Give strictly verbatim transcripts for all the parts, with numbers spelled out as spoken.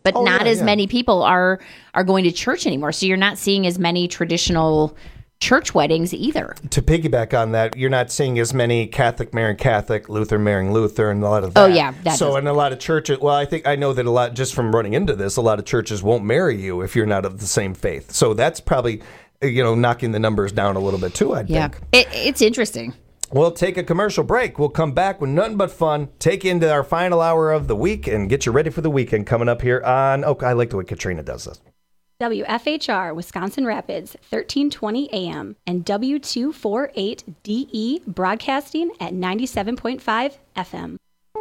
but oh, not yeah, as yeah. many people are are going to church anymore. So you're not seeing as many traditional church weddings either. To piggyback on that, you're not seeing as many Catholic marrying Catholic, Lutheran marrying Luther, and a lot of that. Oh, yeah. That so does. in a lot of churches, well, I think I know that a lot, just from running into this, a lot of churches won't marry you if you're not of the same faith. So that's probably, you know, knocking the numbers down a little bit too, I Yeah, think. it, it's interesting. We'll take a commercial break. We'll come back with nothing but fun, take you into our final hour of the week, and get you ready for the weekend coming up here on, oh, I like the way Katrina does this. W F H R, Wisconsin Rapids, thirteen twenty A M, and W two forty-eight D E, broadcasting at ninety-seven point five F M.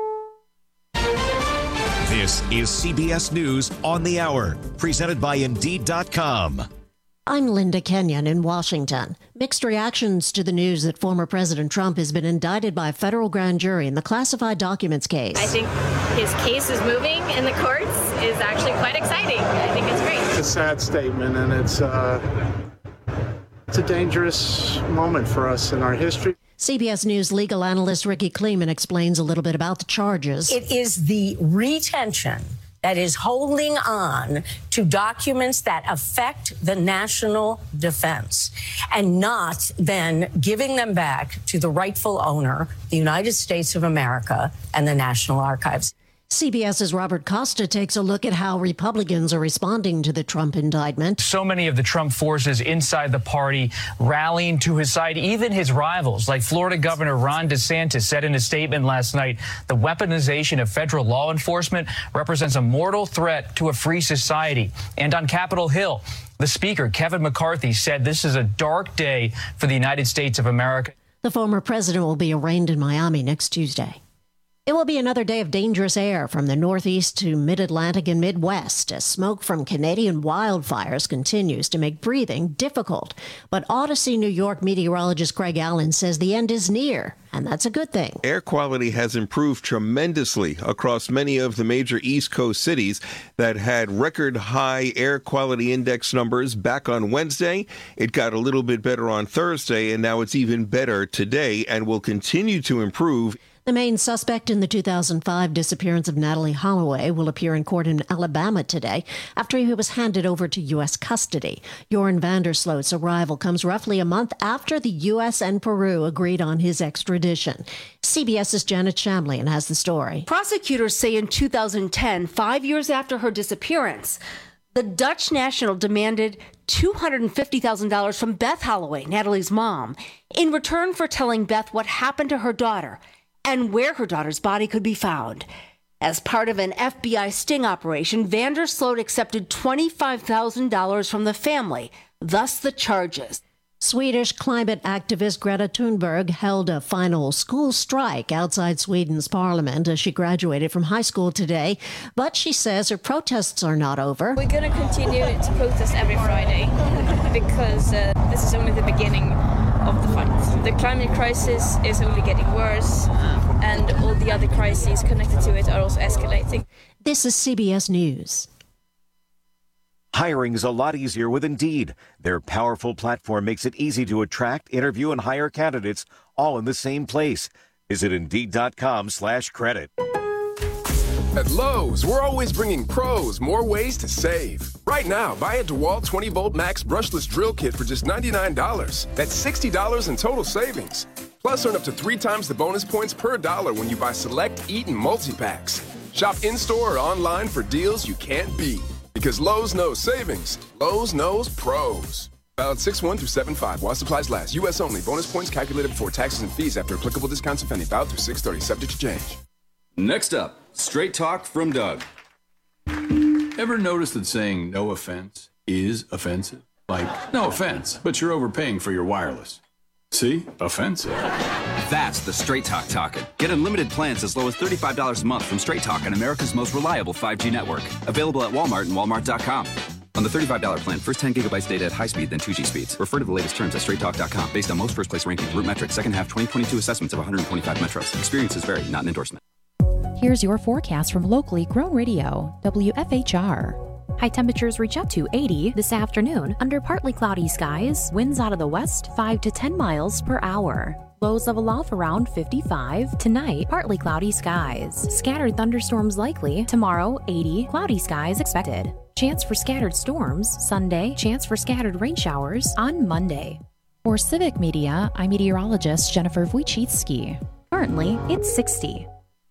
This is C B S News on the Hour, presented by Indeed dot com. I'm Linda Kenyon in Washington. Mixed reactions to the news that former President Trump has been indicted by a federal grand jury in the classified documents case. I think his case is moving in the courts is actually quite exciting. I think it's great. It's a sad statement, and it's uh, it's a dangerous moment for us in our history. C B S News legal analyst Ricky Kleeman explains a little bit about the charges. It is the retention that is holding on to documents that affect the national defense and not then giving them back to the rightful owner, the United States of America, and the National Archives. CBS's Robert Costa takes a look at how Republicans are responding to the Trump indictment. So many of the Trump forces inside the party rallying to his side, even his rivals, like Florida Governor Ron DeSantis said in a statement last night, the weaponization of federal law enforcement represents a mortal threat to a free society. And on Capitol Hill, the Speaker, Kevin McCarthy, said this is a dark day for the United States of America. The former president will be arraigned in Miami next Tuesday. It will be another day of dangerous air from the Northeast to Mid-Atlantic and Midwest as smoke from Canadian wildfires continues to make breathing difficult. But Odyssey, New York meteorologist Craig Allen says the end is near, and that's a good thing. Air quality has improved tremendously across many of the major East Coast cities that had record high air quality index numbers back on Wednesday. It got a little bit better on Thursday, and now it's even better today and will continue to improve. The main suspect in the two thousand five disappearance of Natalie Holloway will appear in court in Alabama today after he was handed over to U S custody. Joran Vandersloot's arrival comes roughly a month after the U S and Peru agreed on his extradition. CBS's Janet Shamlian has the story. Prosecutors say in two thousand ten, five years after her disappearance, the Dutch national demanded two hundred fifty thousand dollars from Beth Holloway, Natalie's mom, in return for telling Beth what happened to her daughter and where her daughter's body could be found. As part of an F B I sting operation, Vandersloot accepted twenty-five thousand dollars from the family, thus the charges. Swedish climate activist Greta Thunberg held a final school strike outside Sweden's parliament as she graduated from high school today, but she says her protests are not over. We're going to continue to protest every Friday because uh, this is only the beginning of the fight. The climate crisis is only getting worse, and all the other crises connected to it are also escalating. This is C B S News. Hiring is a lot easier with Indeed. Their powerful platform makes it easy to attract, interview, and hire candidates all in the same place. Visit Indeed.com slash credit. At Lowe's, we're always bringing pros more ways to save. Right now, buy a DeWalt twenty volt Max brushless drill kit for just ninety-nine dollars. That's sixty dollars in total savings. Plus, earn up to three times the bonus points per dollar when you buy select Eaton multi-packs. Shop in-store or online for deals you can't beat. Because Lowe's knows savings. Lowe's knows pros. Valid six one through seven five while supplies last. U S only. Bonus points calculated before taxes and fees after applicable discounts, if any. Valid through six thirty. Subject to change. Next up, Straight Talk from Doug. Ever notice that saying no offense is offensive? Like, no offense, but you're overpaying for your wireless. See? Offensive. That's the Straight Talk talking. Get unlimited plans as low as thirty-five dollars a month from Straight Talk on America's most reliable five G network. Available at Walmart and Walmart dot com. On the thirty-five dollars plan, first ten gigabytes data at high speed, then two G speeds. Refer to the latest terms at straight talk dot com. Based on most first place rankings, Root Metrics, second half twenty twenty-two assessments of one hundred twenty-five metros. Experiences vary, not an endorsement. Here's your forecast from locally grown radio, W F H R. High temperatures reach up to eighty this afternoon under partly cloudy skies, winds out of the west five to ten miles per hour. Lows level off around fifty-five. Tonight, partly cloudy skies. Scattered thunderstorms likely. Tomorrow, eighty. Cloudy skies expected. Chance for scattered storms. Sunday, chance for scattered rain showers on Monday. For Civic Media, I'm meteorologist Jennifer Wojcicki. Currently, it's sixty.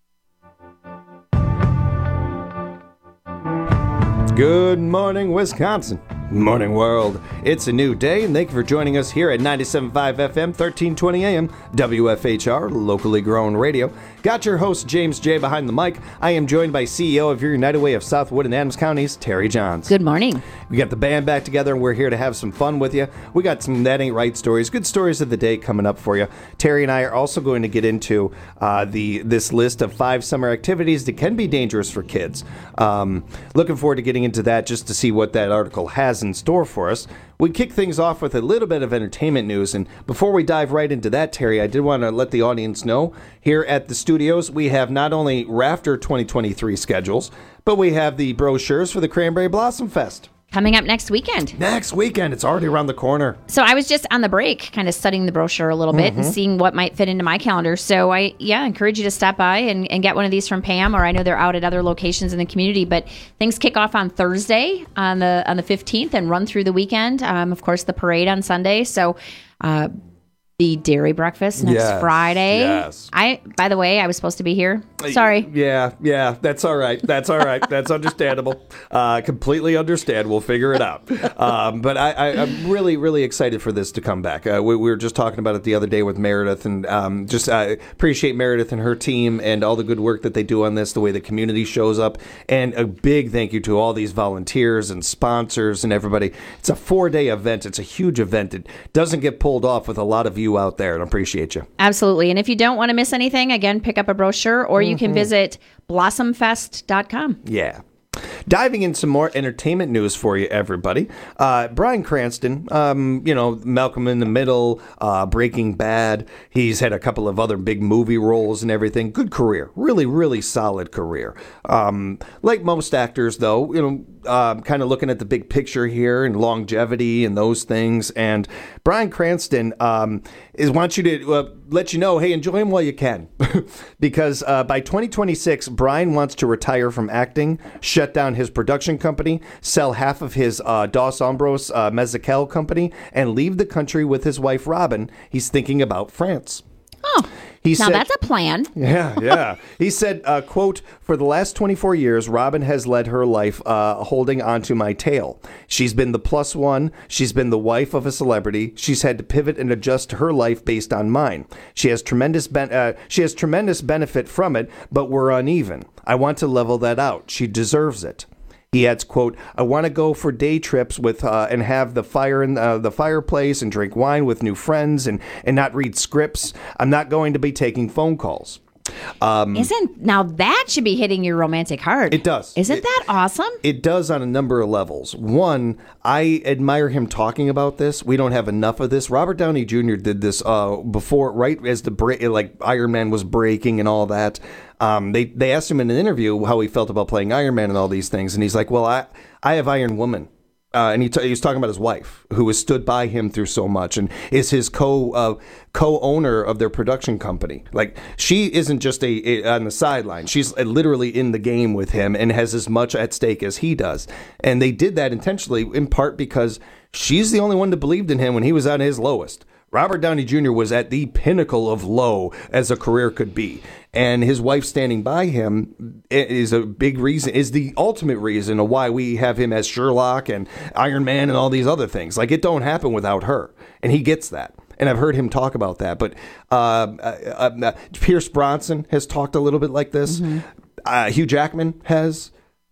Good morning, Wisconsin. Morning, world. It's a new day, and thank you for joining us here at ninety-seven point five F M, thirteen twenty A M, W F H R, locally grown radio. Got your host, James J. behind the mic. I am joined by C E O of your United Way of Southwood and Adams Counties, Terry Johns. Good morning. We got the band back together, and we're here to have some fun with you. We got some That Ain't Right stories, good stories of the day coming up for you. Terry and I are also going to get into uh, the this list of five summer activities that can be dangerous for kids. Um, looking forward to getting into that just to see what that article has in store for us. We kick things off with a little bit of entertainment news, and before we dive right into that, Terry, I did want to let the audience know here at the studios we have not only Rafter twenty twenty-three schedules, but we have the brochures for the Cranberry Blossom Fest. Coming up next weekend. Next weekend. It's already around the corner. So I was just on the break kind of studying the brochure a little bit Mm-hmm. and seeing what might fit into my calendar. So I, yeah, encourage you to stop by and, and get one of these from Pam, or I know they're out at other locations in the community. But things kick off on Thursday on the on the fifteenth and run through the weekend. Um, of course, the parade on Sunday. So uh, the dairy breakfast next Yes, Friday. yes. I, by the way, I was supposed to be here. Sorry. Yeah, yeah, that's all right. That's all right. That's understandable. Uh, completely understand. We'll figure it out. Um, but I, I, I'm really, really excited for this to come back. Uh, we, we were just talking about it the other day with Meredith, and um, just uh, appreciate Meredith and her team and all the good work that they do on this, the way the community shows up. And a big thank you to all these volunteers and sponsors and everybody. It's a four-day event. It's a huge event. It doesn't get pulled off with a lot of you out there, and I appreciate you. Absolutely. And if you don't want to miss anything, again, pick up a brochure, or you can Mhm. visit blossom fest dot com. Yeah. Diving in some more entertainment news for you, everybody. Uh, Bryan Cranston, um, you know, Malcolm in the Middle, uh, Breaking Bad. He's had a couple of other big movie roles and everything. Good career. Really, really solid career. Um, like most actors, though, you know, uh, kind of looking at the big picture here and longevity and those things. And Bryan Cranston um, is wants you to uh, let you know, hey, enjoy him while you can. Because uh, by twenty twenty-six, Bryan wants to retire from acting, shut down his production company, sell half of his uh, Dos Ombros uh, Mezcal company, and leave the country with his wife, Robin. He's thinking about France. Oh, He now said- that's a plan. Yeah, yeah. He said, uh, quote, "For the last twenty-four years, Robin has led her life uh, holding onto my tail. She's been the plus one. She's been the wife of a celebrity. She's had to pivot and adjust her life based on mine. She has tremendous ben- uh, she has tremendous benefit from it, but we're uneven. I want to level that out. She deserves it." He adds, quote, "I want to go for day trips with uh, and have the fire in uh, the fireplace and drink wine with new friends and, and not read scripts. I'm not going to be taking phone calls." Um, Isn't now that should be hitting your romantic heart? It does. Isn't that awesome? It does on a number of levels. One, I admire him talking about this. We don't have enough of this. Robert Downey Junior did this uh, before, right as the break, like Iron Man was breaking and all that. Um, they they asked him in an interview how he felt about playing Iron Man and all these things, and he's like, "Well, I I have Iron Woman." Uh, and he, t- he was talking about his wife, who has stood by him through so much, and is his co uh, co-owner of their production company. Like, she isn't just a, a on the sideline; she's literally in the game with him and has as much at stake as he does. And they did that intentionally, in part because she's the only one that believed in him when he was at his lowest. Robert Downey Junior was at the pinnacle of low as a career could be. And his wife standing by him is a big reason, is the ultimate reason of why we have him as Sherlock and Iron Man and all these other things. Like, it don't happen without her. And he gets that. And I've heard him talk about that. But uh, uh, uh, Pierce Brosnan has talked a little bit like this. Mm-hmm. Uh, Hugh Jackman has.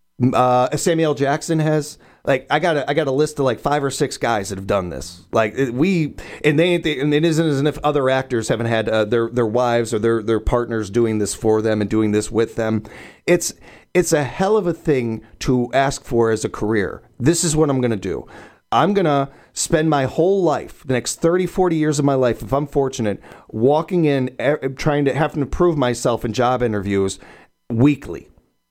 Uh, Samuel L. Jackson has. Like, I got a, I got a list of like five or six guys that have done this. Like, we, and they, they and it isn't as if other actors haven't had uh, their their wives or their their partners doing this for them and doing this with them. It's it's a hell of a thing to ask for as a career. This is what I'm going to do. I'm going to spend my whole life, the next thirty, forty years of my life, if I'm fortunate, walking in, trying to, having to prove myself in job interviews weekly.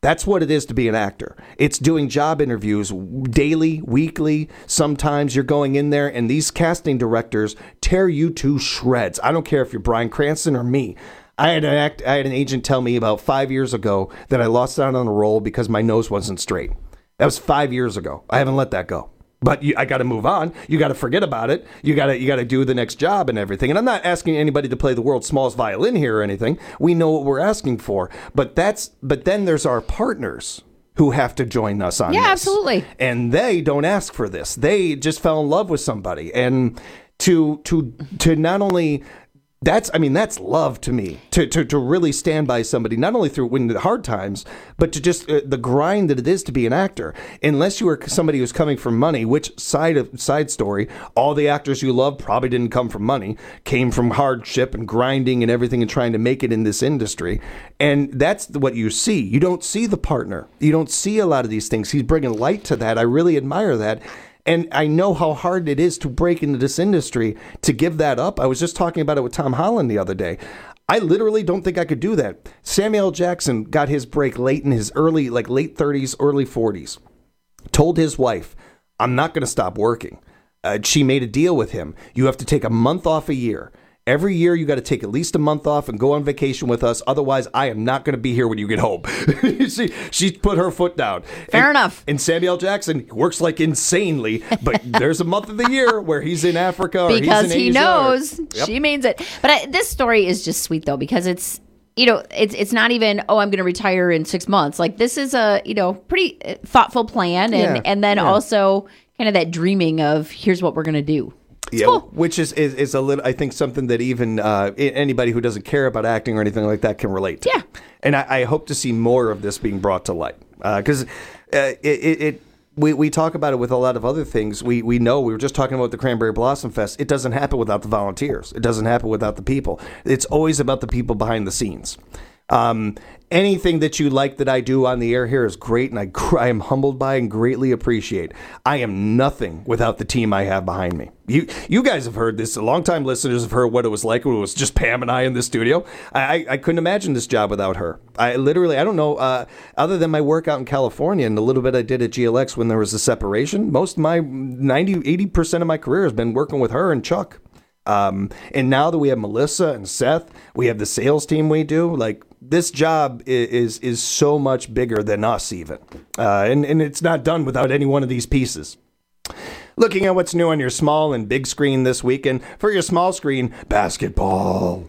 That's what it is to be an actor. It's doing job interviews daily, weekly. Sometimes you're going in there and these casting directors tear you to shreds. I don't care if you're Bryan Cranston or me. I had an act, I had an agent tell me about five years ago that I lost out on a role because my nose wasn't straight. That was five years ago. I haven't let that go. But you, I got to move on. You got to forget about it. You got to you got to do the next job and everything. And I'm not asking anybody to play the world's smallest violin here or anything. We know what we're asking for. But that's but then there's our partners who have to join us on yeah, this. Yeah, absolutely. And they don't ask for this. They just fell in love with somebody. And to to to not only That's, I mean, that's love to me, to, to, to really stand by somebody, not only through when the hard times, but to just uh, the grind that it is to be an actor. Unless you were somebody who's coming from money, which side of side story, all the actors you love probably didn't come from money, came from hardship and grinding and everything and trying to make it in this industry. And that's what you see. You don't see the partner. You don't see a lot of these things. He's bringing light to that. I really admire that. And I know how hard it is to break into this industry, to give that up. I was just talking about it with Tom Holland the other day. I literally don't think I could do that. Samuel L. Jackson got his break late in his early, like late thirties, early forties. Told his wife, I'm not going to stop working. Uh, she made a deal with him. You have to take a month off a year. Every year, you got to take at least a month off and go on vacation with us. Otherwise, I am not going to be here when you get home. she, she put her foot down. Fair and, enough. And Samuel L. Jackson works like insanely, but there's a month of the year where he's in Africa or because he's in he Asia. knows Or, yep. she means it. But I, this story is just sweet though, because it's, you know, it's it's not even, oh, I'm going to retire in six months. Like this is a, you know, pretty thoughtful plan, and Yeah, and then yeah. also kind of that dreaming of here's what we're going to do. It's yeah, cool. which is, is is a little. I think something that even uh, anybody who doesn't care about acting or anything like that can relate to. Yeah, and I, I hope to see more of this being brought to light because uh, uh, it, it, it we we talk about it with a lot of other things. We we know we were just talking about the Cranberry Blossom Fest. It doesn't happen without the volunteers. It doesn't happen without the people. It's always about the people behind the scenes. Um, anything that you like that I do on the air here is great, and I, I am humbled by and greatly appreciate. I am nothing without the team I have behind me. You you guys have heard this. Longtime listeners have heard what it was like when it was just Pam and I in the studio. I, I, I couldn't imagine this job without her. I literally, I don't know, uh, other than my work out in California and the little bit I did at G L X when there was a separation, most of my ninety, eighty percent of my career has been working with her and Chuck. Um, and now that we have Melissa and Seth, we have the sales team we do, like, this job is, is is so much bigger than us even. Uh, and, and it's not done without any one of these pieces. Looking at what's new on your small and big screen this weekend. For your small screen, basketball.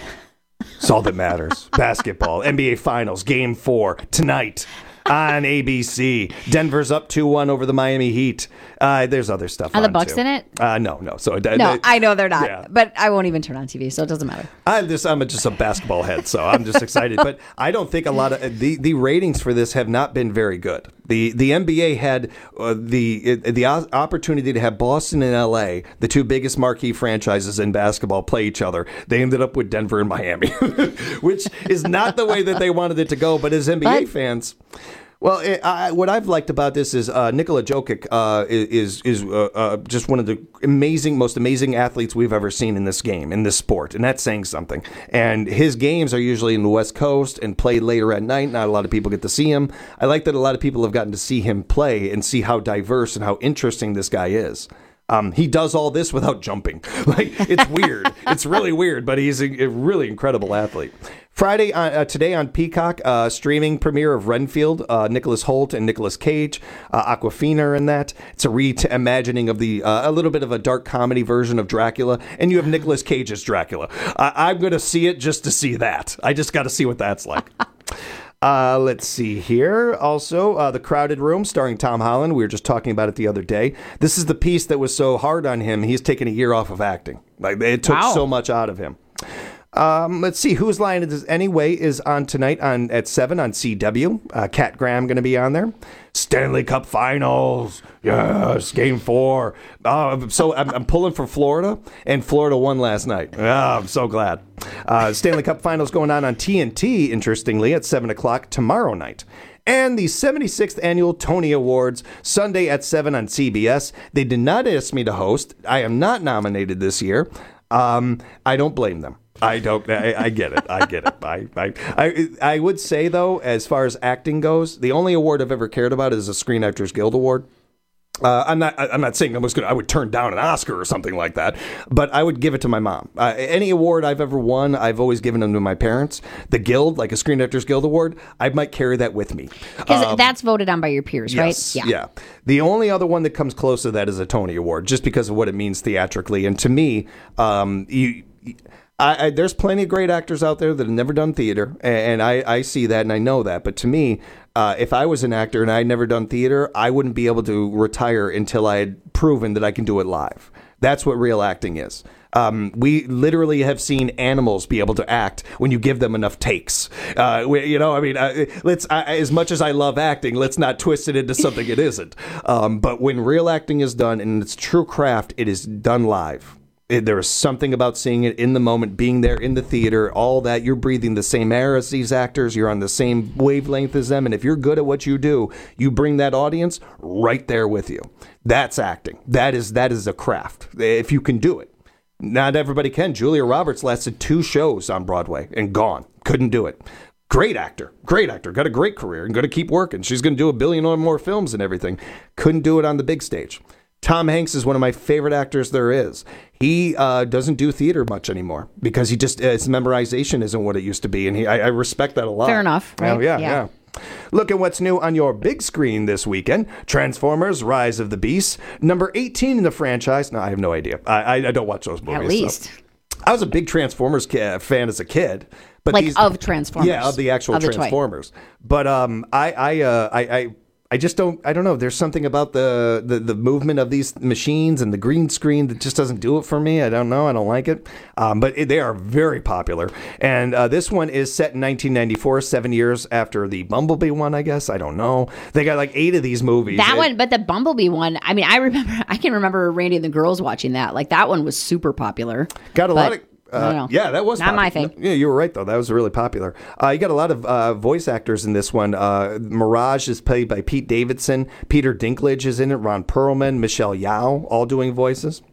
It's all that matters. Basketball. N B A Finals, Game four, tonight on A B C. Denver's up two one over the Miami Heat. Uh, there's other stuff Are on the Bucks too. in it? Uh, no, no. So No, I know they're not, Yeah. but I won't even turn on T V, so it doesn't matter. I'm just I'm just a basketball head, so I'm just excited. But I don't think a lot of the, the ratings for this have not been very good. The the N B A had uh, the the opportunity to have Boston and L A, the two biggest marquee franchises in basketball, play each other. They ended up with Denver and Miami, which is not the way that they wanted it to go. But as N B A but, fans. Well, it, I, what I've liked about this is uh, Nikola Jokic uh, is is uh, uh, just one of the amazing, most amazing athletes we've ever seen in this game, in this sport, and that's saying something. And his games are usually in the West Coast and played later at night. Not a lot of people get to see him. I like that a lot of people have gotten to see him play and see how diverse and how interesting this guy is. Um, he does all this without jumping. Like, it's weird. It's really weird, but he's a, a really incredible athlete. Friday, uh, today on Peacock, uh, streaming premiere of Renfield, uh, Nicholas Hoult and Nicolas Cage, uh, Awkwafina are in that. It's a reimagining of the, uh, a little bit of a dark comedy version of Dracula, and you have Nicolas Cage as Dracula. Uh, I'm going to see it just to see that. I just got to see what that's like. Uh, let's see here. Also, uh, The Crowded Room, starring Tom Holland. We were just talking about it the other day. This is the piece that was so hard on him. He's taken a year off of acting. Like, it took Wow. so much out of him. Um, let's see. Whose Line Is It Anyway is on tonight on at seven on C W. Uh, Kat Graham going to be on there. Stanley Cup Finals. Yes, Game four. Uh, so I'm, I'm pulling for Florida, and Florida won last night. Oh, I'm so glad. Uh, Stanley Cup Finals going on on T N T, interestingly, at seven o'clock tomorrow night. And the seventy-sixth Annual Tony Awards, Sunday at seven on C B S. They did not ask me to host. I am not nominated this year. Um, I don't blame them. I don't. I, I get it. I get it. I, I I I would say though, as far as acting goes, the only award I've ever cared about is a Screen Actors Guild Award. Uh, I'm not. I'm not saying I was going. I would turn down an Oscar or something like that, but I would give it to my mom. Uh, any award I've ever won, I've always given them to my parents. The Guild, like a Screen Actors Guild Award, I might carry that with me because um, that's voted on by your peers, yes, right? Yeah. yeah. The only other one that comes close to that is a Tony Award, just because of what it means theatrically. And to me, um, you. I, I, there's plenty of great actors out there that have never done theater, and I, I see that and I know that. But to me, uh, if I was an actor and I'd never done theater, I wouldn't be able to retire until I had proven that I can do it live. That's what real acting is. Um, we literally have seen animals be able to act when you give them enough takes. Uh, we, you know, I mean, uh, let's uh, as much as I love acting, let's not twist it into something it isn't. Um, but when real acting is done and it's true craft, it is done live. There is something about seeing it in the moment, being there in the theater, all that. You're breathing the same air as these actors. You're on the same wavelength as them. And if you're good at what you do, you bring that audience right there with you. That's acting. That is that is a craft, if you can do it. Not everybody can. Julia Roberts lasted two shows on Broadway and gone. Couldn't do it. Great actor. Great actor. Got a great career and going to keep working. She's going to do a billion or more films and everything. Couldn't do it on the big stage. Tom Hanks is one of my favorite actors there is. He uh, doesn't do theater much anymore because he just his memorization isn't what it used to be, and he, I, I respect that a lot. Fair enough. Right? Oh, yeah, yeah, yeah. Look at what's new on your big screen this weekend. Transformers: Rise of the Beasts, number eighteen in the franchise. No, I have no idea. I, I, I don't watch those movies. At least. So. I was a big Transformers ca- fan as a kid. But like these, of Transformers. Yeah, of the actual of the Transformers. Toy. But um, I, I, uh, I, I I just don't, I don't know. There's something about the, the, the movement of these machines and the green screen that just doesn't do it for me. I don't know. I don't like it. Um, but it, they are very popular. And uh, this one is set in nineteen ninety-four, seven years after the Bumblebee one, I guess. I don't know. They got like eight of these movies. That it, one, but the Bumblebee one, I mean, I remember, I can remember Randy and the girls watching that. Like that one was super popular. Got a lot of... I don't know. Uh, yeah, that was not popular. my thing. Yeah, you were right though. That was really popular. Uh, you got a lot of uh, voice actors in this one. Uh, Mirage is played by Pete Davidson. Peter Dinklage is in it. Ron Perlman, Michelle Yeoh, all doing voices.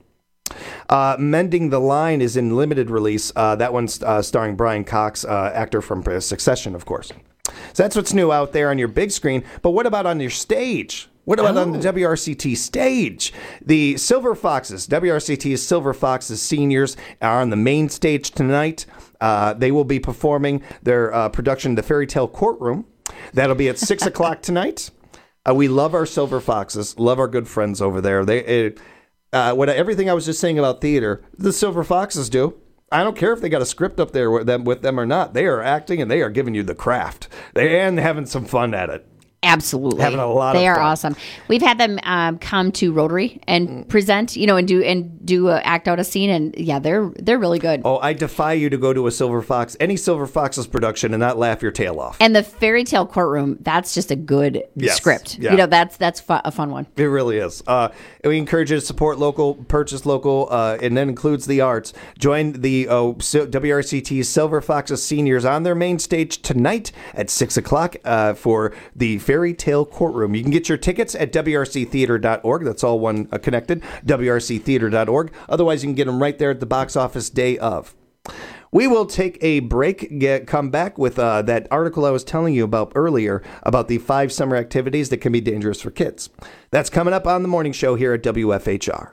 Uh, Mending the Line is in limited release. Uh, that one's uh, starring Brian Cox, uh, actor from Succession, of course. So that's what's new out there on your big screen. But what about on your stage? What about oh. on the W R C T stage? The Silver Foxes, W R C T's Silver Foxes seniors are on the main stage tonight. Uh, they will be performing their uh, production, The Fairy Tale Courtroom. That'll be at six o'clock tonight. Uh, we love our Silver Foxes, love our good friends over there. They, uh, what everything I was just saying about theater, the Silver Foxes do. I don't care if they got a script up there with them, with them or not. They are acting and they are giving you the craft. They and having some fun at it. Absolutely. Having a lot they of are fun. awesome. We've had them um, come to Rotary and present, you know, and do and do a, act out a scene, and yeah, they're they're really good. Oh, I defy you to go to a Silver Fox, any Silver Foxes production, and not laugh your tail off. And the Fairy Tale Courtroom, that's just a good Yes. script. Yeah. You know, that's that's fu- a fun one. It really is. Uh, we encourage you to support local, purchase local, uh, and that includes the arts. Join the uh, W R C T Silver Foxes seniors on their main stage tonight at six o'clock uh, for the Fairy Tale Courtroom. You can get your tickets at W R C theater dot org. That's all one uh, connected, W R C theater dot org. Otherwise, you can get them right there at the box office day of. We will take a break, get, come back with uh, that article I was telling you about earlier about the five summer activities that can be dangerous for kids. That's coming up on the morning show here at W F H R.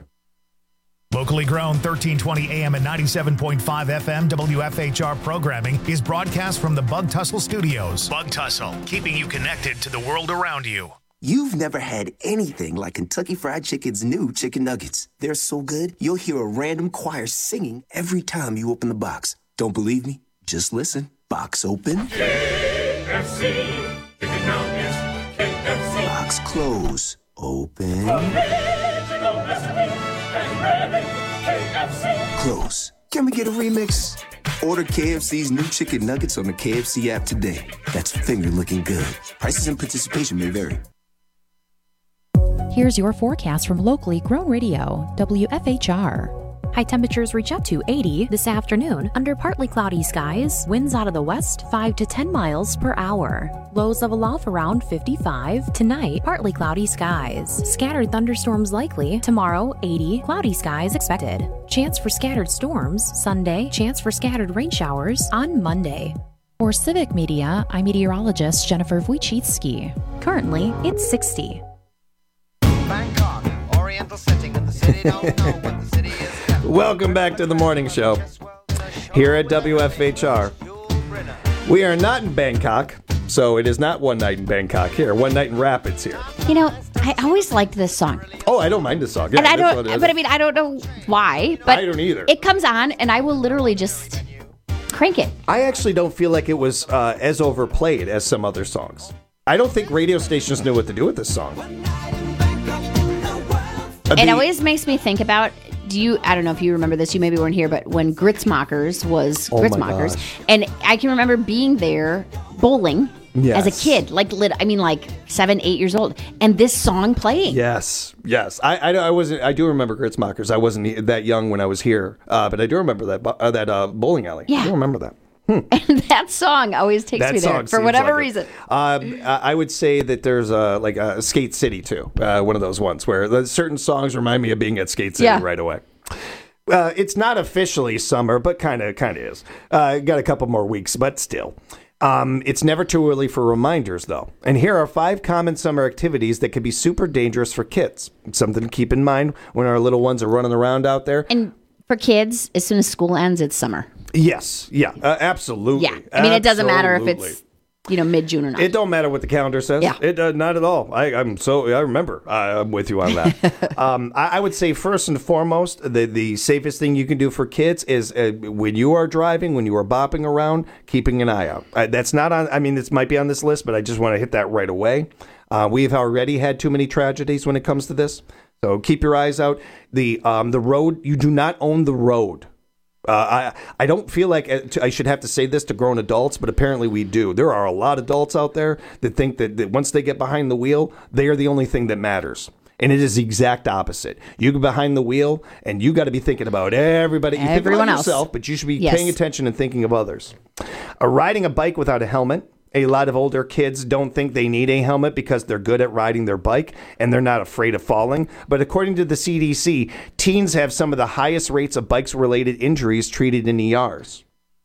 Locally grown thirteen twenty A M and ninety-seven point five F M W F H R programming is broadcast from the Bug Tussle Studios. Bug Tussle, keeping you connected to the world around you. You've never had anything like Kentucky Fried Chicken's new chicken nuggets. They're so good, you'll hear a random choir singing every time you open the box. Don't believe me? Just listen. Box open. K F C, chicken nuggets, K F C. Box close. Open. Original recipe and ready, K F C. Close. Can we get a remix? Order K F C's new chicken nuggets on the K F C app today. That's finger looking good. Prices and participation may vary. Here's your forecast from locally grown radio, W F H R. High temperatures reach up to eighty this afternoon under partly cloudy skies. Winds out of the west five to ten miles per hour. Lows level off around fifty-five. Tonight, partly cloudy skies. Scattered thunderstorms likely. Tomorrow, eighty. Cloudy skies expected. Chance for scattered storms. Sunday, chance for scattered rain showers on Monday. For Civic Media, I'm meteorologist Jennifer Wojcicki. Currently, it's sixty. Bangkok, Oriental setting in the city. Don't know what the city is. Welcome back to the morning show here at W F H R. We are not in Bangkok, so it is not One Night in Bangkok here. One Night in Rapids here. You know, I always liked this song. Oh, I don't mind this song. Yeah, and I this don't, one is- but I mean, I don't know why. But I don't either. It comes on, and I will literally just crank it. I actually don't feel like it was uh, as overplayed as some other songs. I don't think radio stations knew what to do with this song. Uh, It the- always makes me think about. Do you? I don't know if you remember this. You maybe weren't here, but when Gritzmakers was Oh my Gritzmakers, gosh. and I can remember being there bowling Yes. as a kid, like lit. I mean, like seven, eight years old, and this song playing. Yes, yes. I, I, I wasn't. I do remember Gritzmakers. I wasn't that young when I was here, uh, but I do remember that bu- uh, that uh, bowling alley. Yeah. I do remember that. And that song always takes That me there song for seems whatever like it. reason. Um, I I would say that there's a like a Skate City too, uh, one of those ones where the certain songs remind me of being at Skate City Yeah. right away. Uh, it's not officially summer, but kind of kind of is. Uh, got a couple more weeks, but still. Um, it's never too early for reminders, though. And here are five common summer activities that can be super dangerous for kids. It's something to keep in mind when our little ones are running around out there. And for kids, as soon as school ends, it's summer. Yes, yeah, uh, absolutely. Yeah, I mean, it doesn't matter if Absolutely. it's you know mid June or not. It don't matter what the calendar says. Yeah. It uh, not at all. I, I'm so I remember. I, I'm with you on that. um, I, I would say first and foremost, the the safest thing you can do for kids is uh, when you are driving, when you are bopping around, keeping an eye out. Uh, that's not on. I mean, this might be on this list, but I just want to hit that right away. Uh, we've already had too many tragedies when it comes to this, so keep your eyes out. The um, the road. You do not own the road. Uh, I I don't feel like I should have to say this to grown adults, but apparently we do. There are a lot of adults out there that think that, that once they get behind the wheel, they are the only thing that matters. And it is the exact opposite. You get behind the wheel, and you got to be thinking about everybody. You think Everyone about else. yourself, but you should be Yes. paying attention and thinking of others. Uh, riding a bike without a helmet. A lot of older kids don't think they need a helmet because they're good at riding their bike and they're not afraid of falling. But according to the C D C, teens have some of the highest rates of bikes-related injuries treated in E Rs.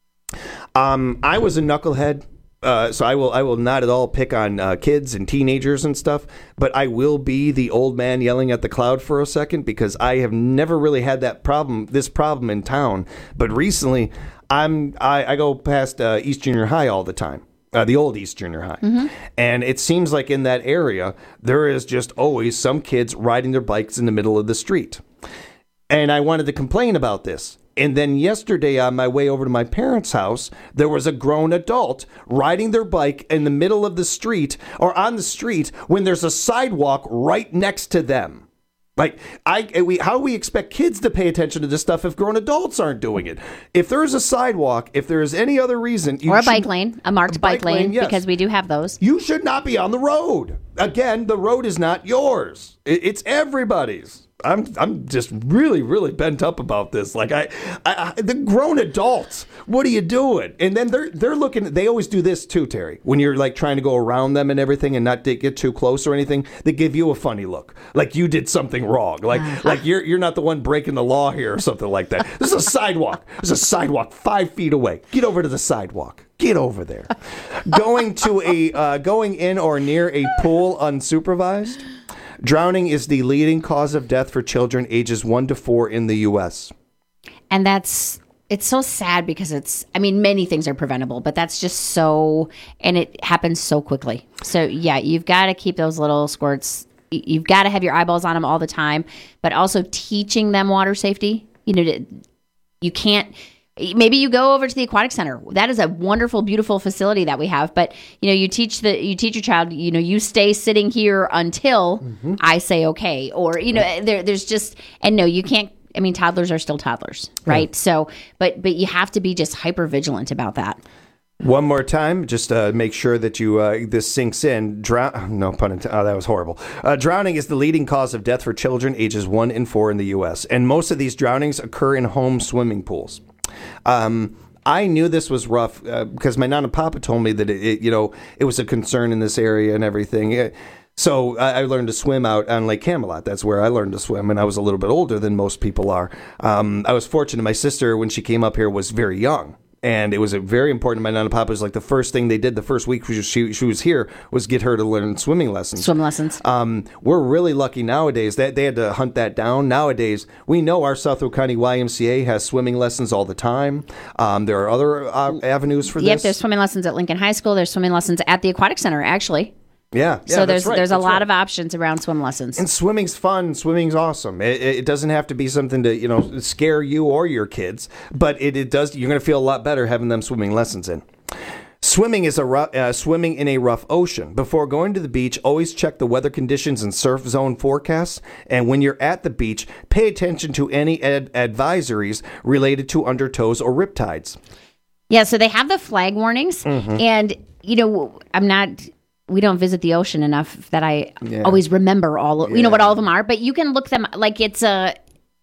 Um, I was a knucklehead, uh, so I will I will not at all pick on uh, kids and teenagers and stuff. But I will be the old man yelling at the cloud for a second because I have never really had that problem, this problem in town. But recently, I'm I, I go past uh, East Junior High all the time. Uh, the old East Junior High. Mm-hmm. And it seems like in that area, there is just always some kids riding their bikes in the middle of the street. And I wanted to complain about this. And then yesterday on my way over to my parents' house, there was a grown adult riding their bike in the middle of the street or on the street when there's a sidewalk right next to them. Like, I, we, how do we expect kids to pay attention to this stuff if grown adults aren't doing it? If there's a sidewalk, if there is any other reason... you or a should- bike lane, a marked a bike, bike lane, lane, yes. because we do have those. You should not be on the road. Again, the road is not yours. It- It's everybody's. I'm I'm just really, really bent up about this. Like I, I, I the grown adults, what are you doing? And then they're they're looking. They always do this too, Terry. When you're like trying to go around them and everything, and not to get too close or anything, they give you a funny look, like you did something wrong. Like like you're you're not the one breaking the law here or something like that. This is a sidewalk. There's a sidewalk five feet away. Get over to the sidewalk. Get over there. Going to a uh, going in or near a pool unsupervised. Drowning is the leading cause of death for children ages one to four in the U S. And that's, it's so sad because it's, I mean, many things are preventable, but that's just so, and it happens so quickly. So yeah, you've got to keep those little squirts, y- you've got to have your eyeballs on them all the time, but also teaching them water safety. You know, to, you can't, maybe you go over to the aquatic center. That is a wonderful, beautiful facility that we have. But you know, you teach the you teach your child. You know, you stay sitting here until Mm-hmm. I say okay, or you know, there there's just and no, you can't. I mean, toddlers are still toddlers, right? Right. So, but but you have to be just hyper vigilant about that. One more time, just uh, make sure that you uh, this sinks in. Drown. No pun intended. Oh, that was horrible. Uh, drowning is the leading cause of death for children ages one and four in the U S, and most of these drownings occur in home swimming pools. Um, I knew this was rough uh, because my Nana Papa told me that it, it, you know, it was a concern in this area and everything. It, So I learned to swim out on Lake Camelot. That's where I learned to swim, and I was a little bit older than most people are. Um, I was fortunate. My sister, when she came up here, was very young, and it was a very important. My Nana Papa was like the first thing they did the first week she, she was here was get her to learn swimming lessons. Swim lessons. Um, we're really lucky nowadays that they had to hunt that down. Nowadays, we know our Southwood County Y M C A has swimming lessons all the time. Um, there are other uh, avenues for Yep, this. there's swimming lessons at Lincoln High School. There's swimming lessons at the Aquatic Center, actually. Yeah, yeah, so there's that's right, there's a that's lot right. of options around swim lessons. And swimming's fun. Swimming's awesome. It, it doesn't have to be something to, you know, scare you or your kids, but it, it does. You're going to feel a lot better having them swimming lessons in. Swimming is a rough, uh, swimming in a rough ocean. Before going to the beach, always check the weather conditions and surf zone forecasts. And when you're at the beach, pay attention to any ad- advisories related to undertows or riptides. Yeah, so they have the flag warnings, Mhm. and you know, I'm not. We don't visit the ocean enough that I Yeah. always remember all of, you know, Yeah. what all of them are, but you can look them like it's a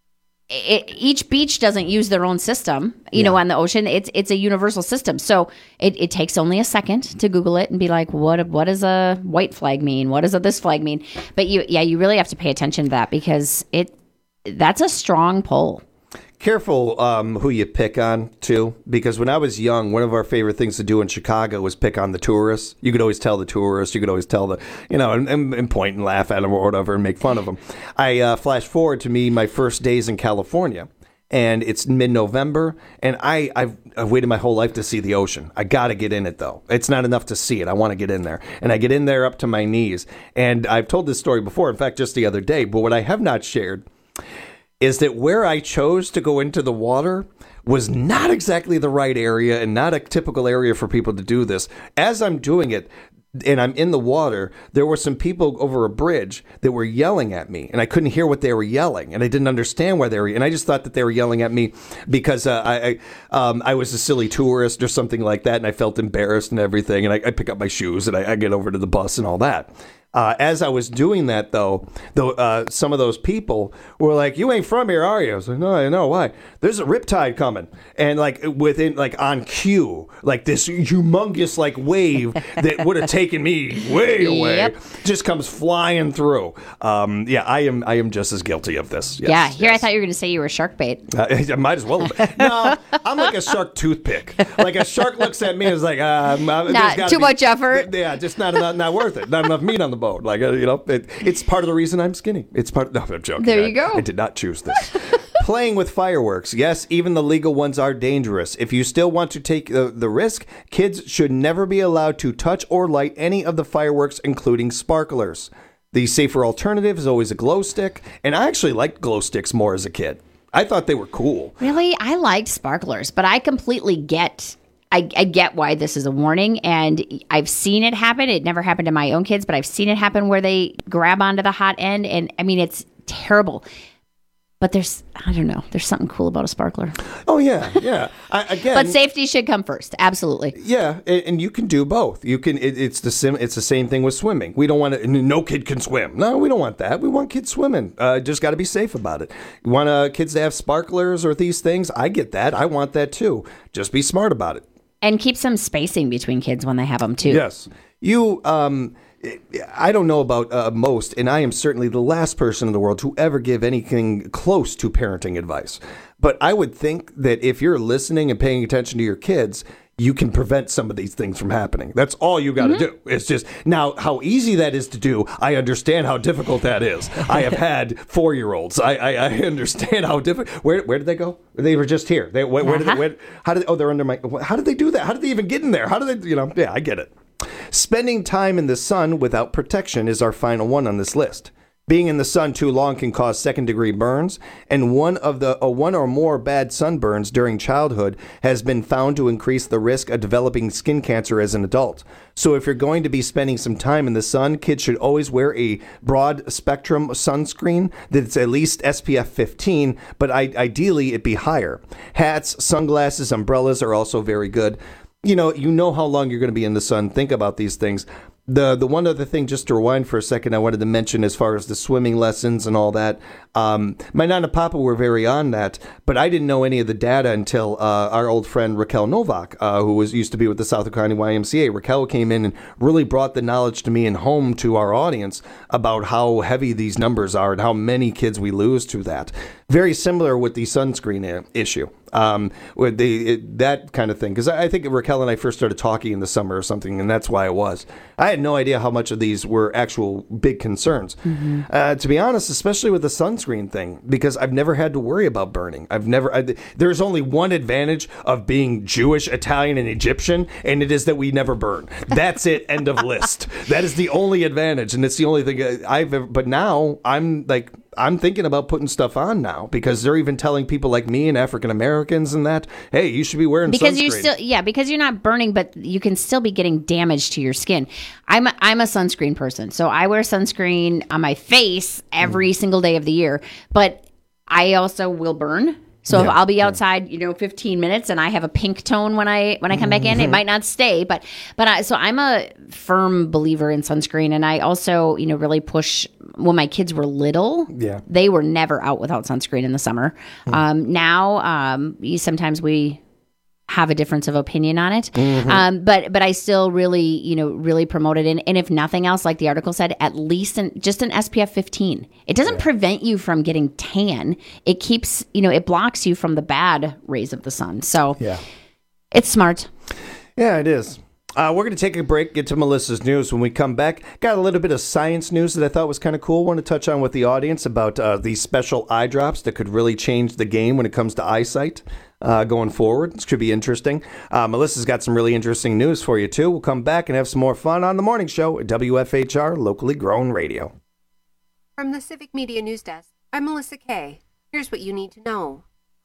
it, each beach doesn't use their own system, you know, on the ocean. It's it's a universal system. So it, it takes only a second to Google it and be like, what what does a white flag mean? What does a this flag mean? But you yeah, you really have to pay attention to that because it that's a strong pull. Careful um, who you pick on, too, because when I was young, one of our favorite things to do in Chicago was pick on the tourists. You could always tell the tourists. You could always tell the, you know, and, and, and point and laugh at them or whatever and make fun of them. I uh, flash forward to me my first days in California, and it's mid-November, and I, I've, I've waited my whole life to see the ocean. I got to get in it, though. It's not enough to see it. I want to get in there. And I get in there up to my knees. And I've told this story before, in fact, just the other day, but what I have not shared is that where I chose to go into the water was not exactly the right area and not a typical area for people to do this. As I'm doing it, and I'm in the water, there were some people over a bridge that were yelling at me, and I couldn't hear what they were yelling, and I didn't understand why they were, and I just thought that they were yelling at me because uh, I I, um, I was a silly tourist or something like that, and I felt embarrassed and everything, and I, I pick up my shoes, and I, I get over to the bus and all that. Uh, as I was doing that, though, though uh, some of those people were like, "You ain't from here, are you?" I was like, "No, I know why. There's a riptide coming," and like within, like on cue, like this humongous like wave that would have taken me way away, Yep. just comes flying through. Um, yeah, I am. I am just as guilty of this. Yes, yeah, here I thought you were going to say you were shark bait. Uh, I might as well. Have. No, I'm like a shark toothpick. Like a shark looks at me and is like, uh, Not too much effort. Yeah, just not enough, not worth it. Not enough meat on the boat. Like uh, you know, it, it's part of the reason I'm skinny. It's part. No, I'm joking. There you I, go. I did not choose this. Playing with fireworks. Yes, even the legal ones are dangerous. If you still want to take the, the risk, kids should never be allowed to touch or light any of the fireworks, including sparklers. The safer alternative is always a glow stick, and I actually liked glow sticks more as a kid. I thought they were cool. Really? I liked sparklers, but I completely get I, I get why this is a warning, and I've seen it happen. It never happened to my own kids, but I've seen it happen where they grab onto the hot end, and I mean, it's terrible. But there's, I don't know, there's something cool about a sparkler. Oh, yeah, yeah. I, again, but safety should come first. Absolutely. Yeah, and, and you can do both. You can. It, it's the sim. It's the same thing with swimming. We don't want to. No kid can swim. No, we don't want that. We want kids swimming. Uh, just got to be safe about it. You want uh, kids to have sparklers or these things? I get that. I want that too. Just be smart about it. And keep some spacing between kids when they have them too. Yes. You. Um. I don't know about uh, most, and I am certainly the last person in the world to ever give anything close to parenting advice. But I would think that if you're listening and paying attention to your kids, you can prevent some of these things from happening. That's all you got to mm-hmm. do. It's just, now, how easy that is to do, I understand how difficult that is. I have had four-year-olds. I, I, I understand how difficult. Where where did they go? They were just here. They, where, where uh-huh. did they, where, how did, oh, they're under my, how did they do that? How did they even get in there? How did they, you know, yeah, I get it. Spending time in the sun without protection is our final one on this list. Being in the sun too long can cause second-degree burns, and one of the uh, one or more bad sunburns during childhood has been found to increase the risk of developing skin cancer as an adult. So if you're going to be spending some time in the sun, kids should always wear a broad-spectrum sunscreen that's at least S P F fifteen, but I- ideally it be higher. Hats, sunglasses, umbrellas are also very good. you know, you know how long you're going to be in the sun. Think about these things. The the one other thing, just to rewind for a second, I wanted to mention as far as the swimming lessons and all that. Um, my Nana Papa were very on that, but I didn't know any of the data until uh, our old friend Raquel Novak, uh, who was used to be with the Southwick County Y M C A. Raquel came in and really brought the knowledge to me and home to our audience about how heavy these numbers are and how many kids we lose to that. Very similar with the sunscreen issue. Um, with the it, that kind of thing, because I, I think Raquel and I first started talking in the summer or something, and that's why it was. I had no idea how much of these were actual big concerns. Mm-hmm. Uh, to be honest, especially with the sunscreen thing, because I've never had to worry about burning. I've never. I, there's only one advantage of being Jewish, Italian, and Egyptian, and it is that we never burn. That's it. End of list. That is the only advantage, and it's the only thing I've ever. But now I'm like. I'm thinking about putting stuff on now because they're even telling people like me and African Americans and that, hey, you should be wearing because sunscreen. you still, yeah, because you're not burning, but you can still be getting damage to your skin. I'm a, I'm a sunscreen person, so I wear sunscreen on my face every mm. single day of the year. But I also will burn. So yeah, if I'll be outside, you know, fifteen minutes, and I have a pink tone when I when I come back in, it might not stay, but but I, so I'm a firm believer in sunscreen, and I also, you know, really push. When my kids were little, yeah. they were never out without sunscreen in the summer. Mm. Um, now, um, sometimes we have a difference of opinion on it, mm-hmm. um, but but I still really, you know, really promote it. And, and if nothing else, like the article said, at least an, just an S P F fifteen. It doesn't yeah. prevent you from getting tan. It keeps, you know, it blocks you from the bad rays of the sun. So yeah, it's smart. Yeah, it is. Uh, we're going to take a break, get to Melissa's news. When we come back, got a little bit of science news that I thought was kind of cool. Want to touch on with the audience about uh, these special eye drops that could really change the game when it comes to eyesight uh, going forward. This could be interesting. Uh, Melissa's got some really interesting news for you, too. We'll come back and have some more fun on the morning show at W F H R, locally grown radio. From the Civic Media News Desk, I'm Melissa Kay. Here's what you need to know.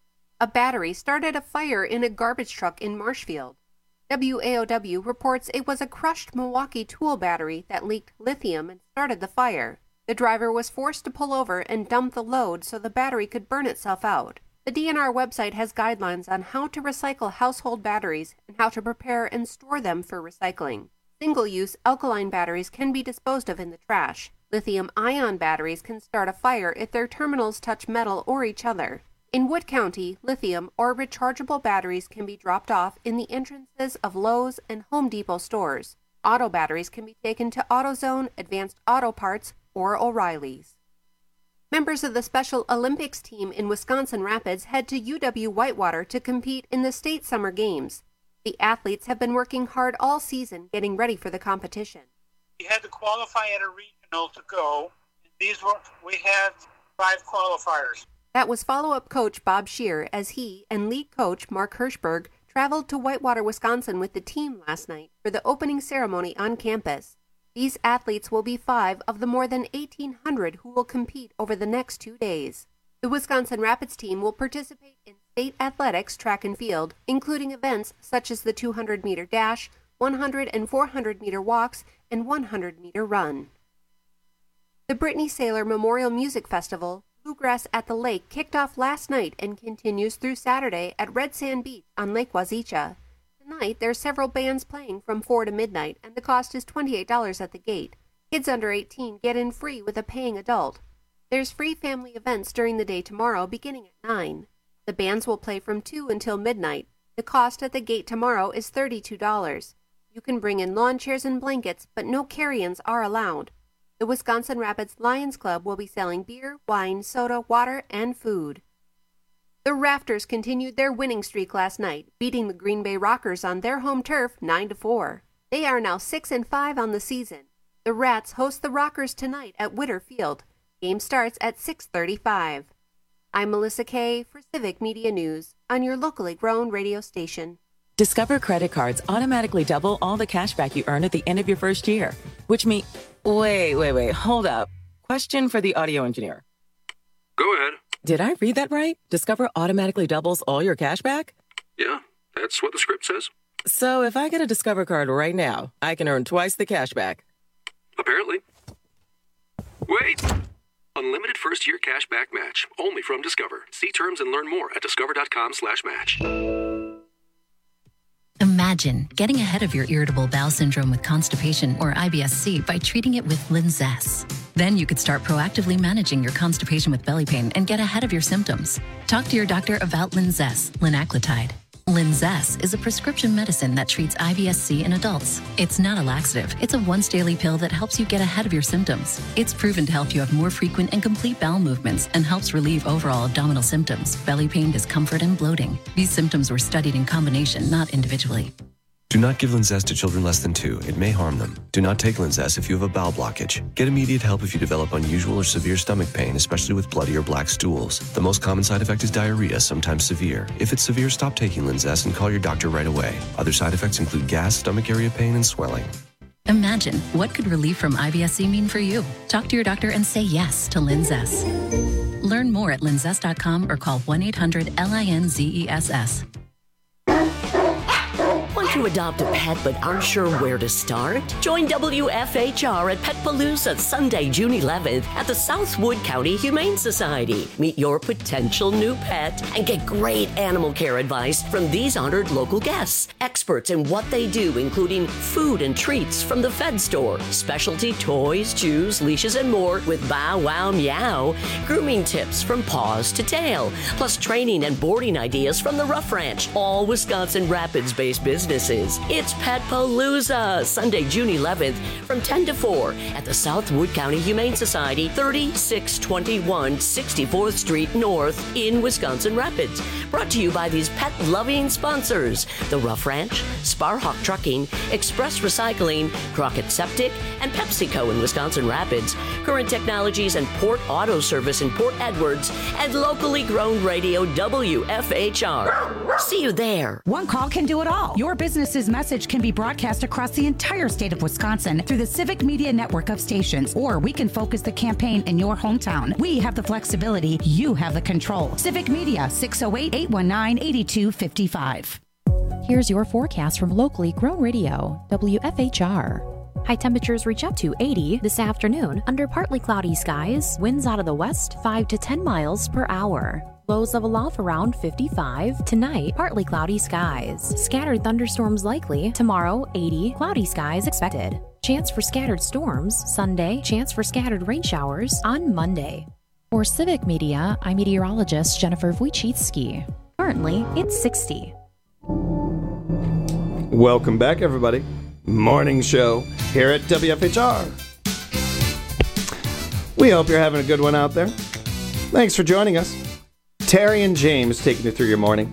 A battery started a fire in a garbage truck in Marshfield. W A O W reports it was a crushed Milwaukee tool battery that leaked lithium and started the fire. The driver was forced to pull over and dump the load so the battery could burn itself out. The D N R website has guidelines on how to recycle household batteries and how to prepare and store them for recycling. Single-use alkaline batteries can be disposed of in the trash. Lithium-ion batteries can start a fire if their terminals touch metal or each other. In Wood County, lithium or rechargeable batteries can be dropped off in the entrances of Lowe's and Home Depot stores. Auto batteries can be taken to AutoZone, Advanced Auto Parts, or O'Reilly's. Members of the Special Olympics team in Wisconsin Rapids head to U W Whitewater to compete in the state summer games. The athletes have been working hard all season getting ready for the competition. We had to qualify at a regional to go. These were we had five qualifiers. That was follow-up coach Bob Shear as he and lead coach Mark Hirschberg traveled to Whitewater, Wisconsin with the team last night for the opening ceremony on campus. These athletes will be five of the more than eighteen hundred who will compete over the next two days. The Wisconsin Rapids team will participate in state athletics, track and field, including events such as the two hundred meter dash, one hundred and four hundred meter walks, and one hundred meter run. The Brittany Saylor Memorial Music Festival, Bluegrass at the Lake, kicked off last night and continues through Saturday at Red Sand Beach on Lake Wazeecha. Tonight, there are several bands playing from four to midnight, and the cost is twenty-eight dollars at the gate. Kids under eighteen get in free with a paying adult. There's free family events during the day tomorrow, beginning at nine. The bands will play from two until midnight. The cost at the gate tomorrow is thirty-two dollars. You can bring in lawn chairs and blankets, but no carry-ins are allowed. The Wisconsin Rapids Lions Club will be selling beer, wine, soda, water, and food. The Rafters continued their winning streak last night, beating the Green Bay Rockers on their home turf nine to four. They are now six and five on the season. The Rats host the Rockers tonight at Witter Field. Game starts at six thirty-five. I'm Melissa Kay for Civic Media News on your locally grown radio station. Discover credit cards automatically double all the cash back you earn at the end of your first year, which means... Wait, wait, wait, hold up. Question for the audio engineer. Go ahead. Did I read that right? Discover automatically doubles all your cash back? Yeah, that's what the script says. So if I get a Discover card right now, I can earn twice the cash back. Apparently. Wait! Unlimited first-year cash back match, only from Discover. See terms and learn more at discover.com slash match. Imagine Imagine getting ahead of your irritable bowel syndrome with constipation or I B S C by treating it with Linzess. Then you could start proactively managing your constipation with belly pain and get ahead of your symptoms. Talk to your doctor about Linzess, linaclotide. Linzess is a prescription medicine that treats I B S C in adults. It's not a laxative. It's a once-daily pill that helps you get ahead of your symptoms. It's proven to help you have more frequent and complete bowel movements and helps relieve overall abdominal symptoms, belly pain, discomfort, and bloating. These symptoms were studied in combination, not individually. Do not give Linzess to children less than two. It may harm them. Do not take Linzess if you have a bowel blockage. Get immediate help if you develop unusual or severe stomach pain, especially with bloody or black stools. The most common side effect is diarrhea, sometimes severe. If it's severe, stop taking Linzess and call your doctor right away. Other side effects include gas, stomach area pain, and swelling. Imagine, what could relief from I B S C mean for you? Talk to your doctor and say yes to Linzess. Learn more at linzess dot com or call one eight hundred L I N Z E S S. Want to adopt a pet but aren't sure where to start? Join W F H R at Petpalooza Sunday, June eleventh at the Southwood County Humane Society. Meet your potential new pet and get great animal care advice from these honored local guests. Experts in what they do, including food and treats from the Fed store, specialty toys, chews, leashes, and more with Bow Wow Meow, grooming tips from paws to tail, plus training and boarding ideas from the Rough Ranch, all Wisconsin Rapids-based businesses. It's Petpalooza, Sunday, June eleventh from ten to four at the Southwood County Humane Society, thirty-six twenty-one sixty-fourth Street North in Wisconsin Rapids. Brought to you by these pet-loving sponsors, the Rough Ranch, Sparhawk Trucking, Express Recycling, Crockett Septic, and PepsiCo in Wisconsin Rapids, Current Technologies and Port Auto Service in Port Edwards, and locally grown radio W F H R. See you there. One call can do it all. Your business's message can be broadcast across the entire state of Wisconsin through the Civic Media network of stations, or we can focus the campaign in your hometown. We have the flexibility. You have the control. Civic Media, six oh eight, eight one nine, eight two five five. Here's your forecast from locally grown radio, W F H R. High temperatures reach up to eighty this afternoon under partly cloudy skies, winds out of the west five to ten miles per hour. Lows level off around fifty-five. Tonight, partly cloudy skies. Scattered thunderstorms likely. Tomorrow, eighty. Cloudy skies expected. Chance for scattered storms. Sunday, chance for scattered rain showers on Monday. For Civic Media, I'm meteorologist Jennifer Wojcicki. Currently, it's sixty. Welcome back, everybody. Morning show here at W F H R. We hope you're having a good one out there. Thanks for joining us. Terry and James taking you through your morning.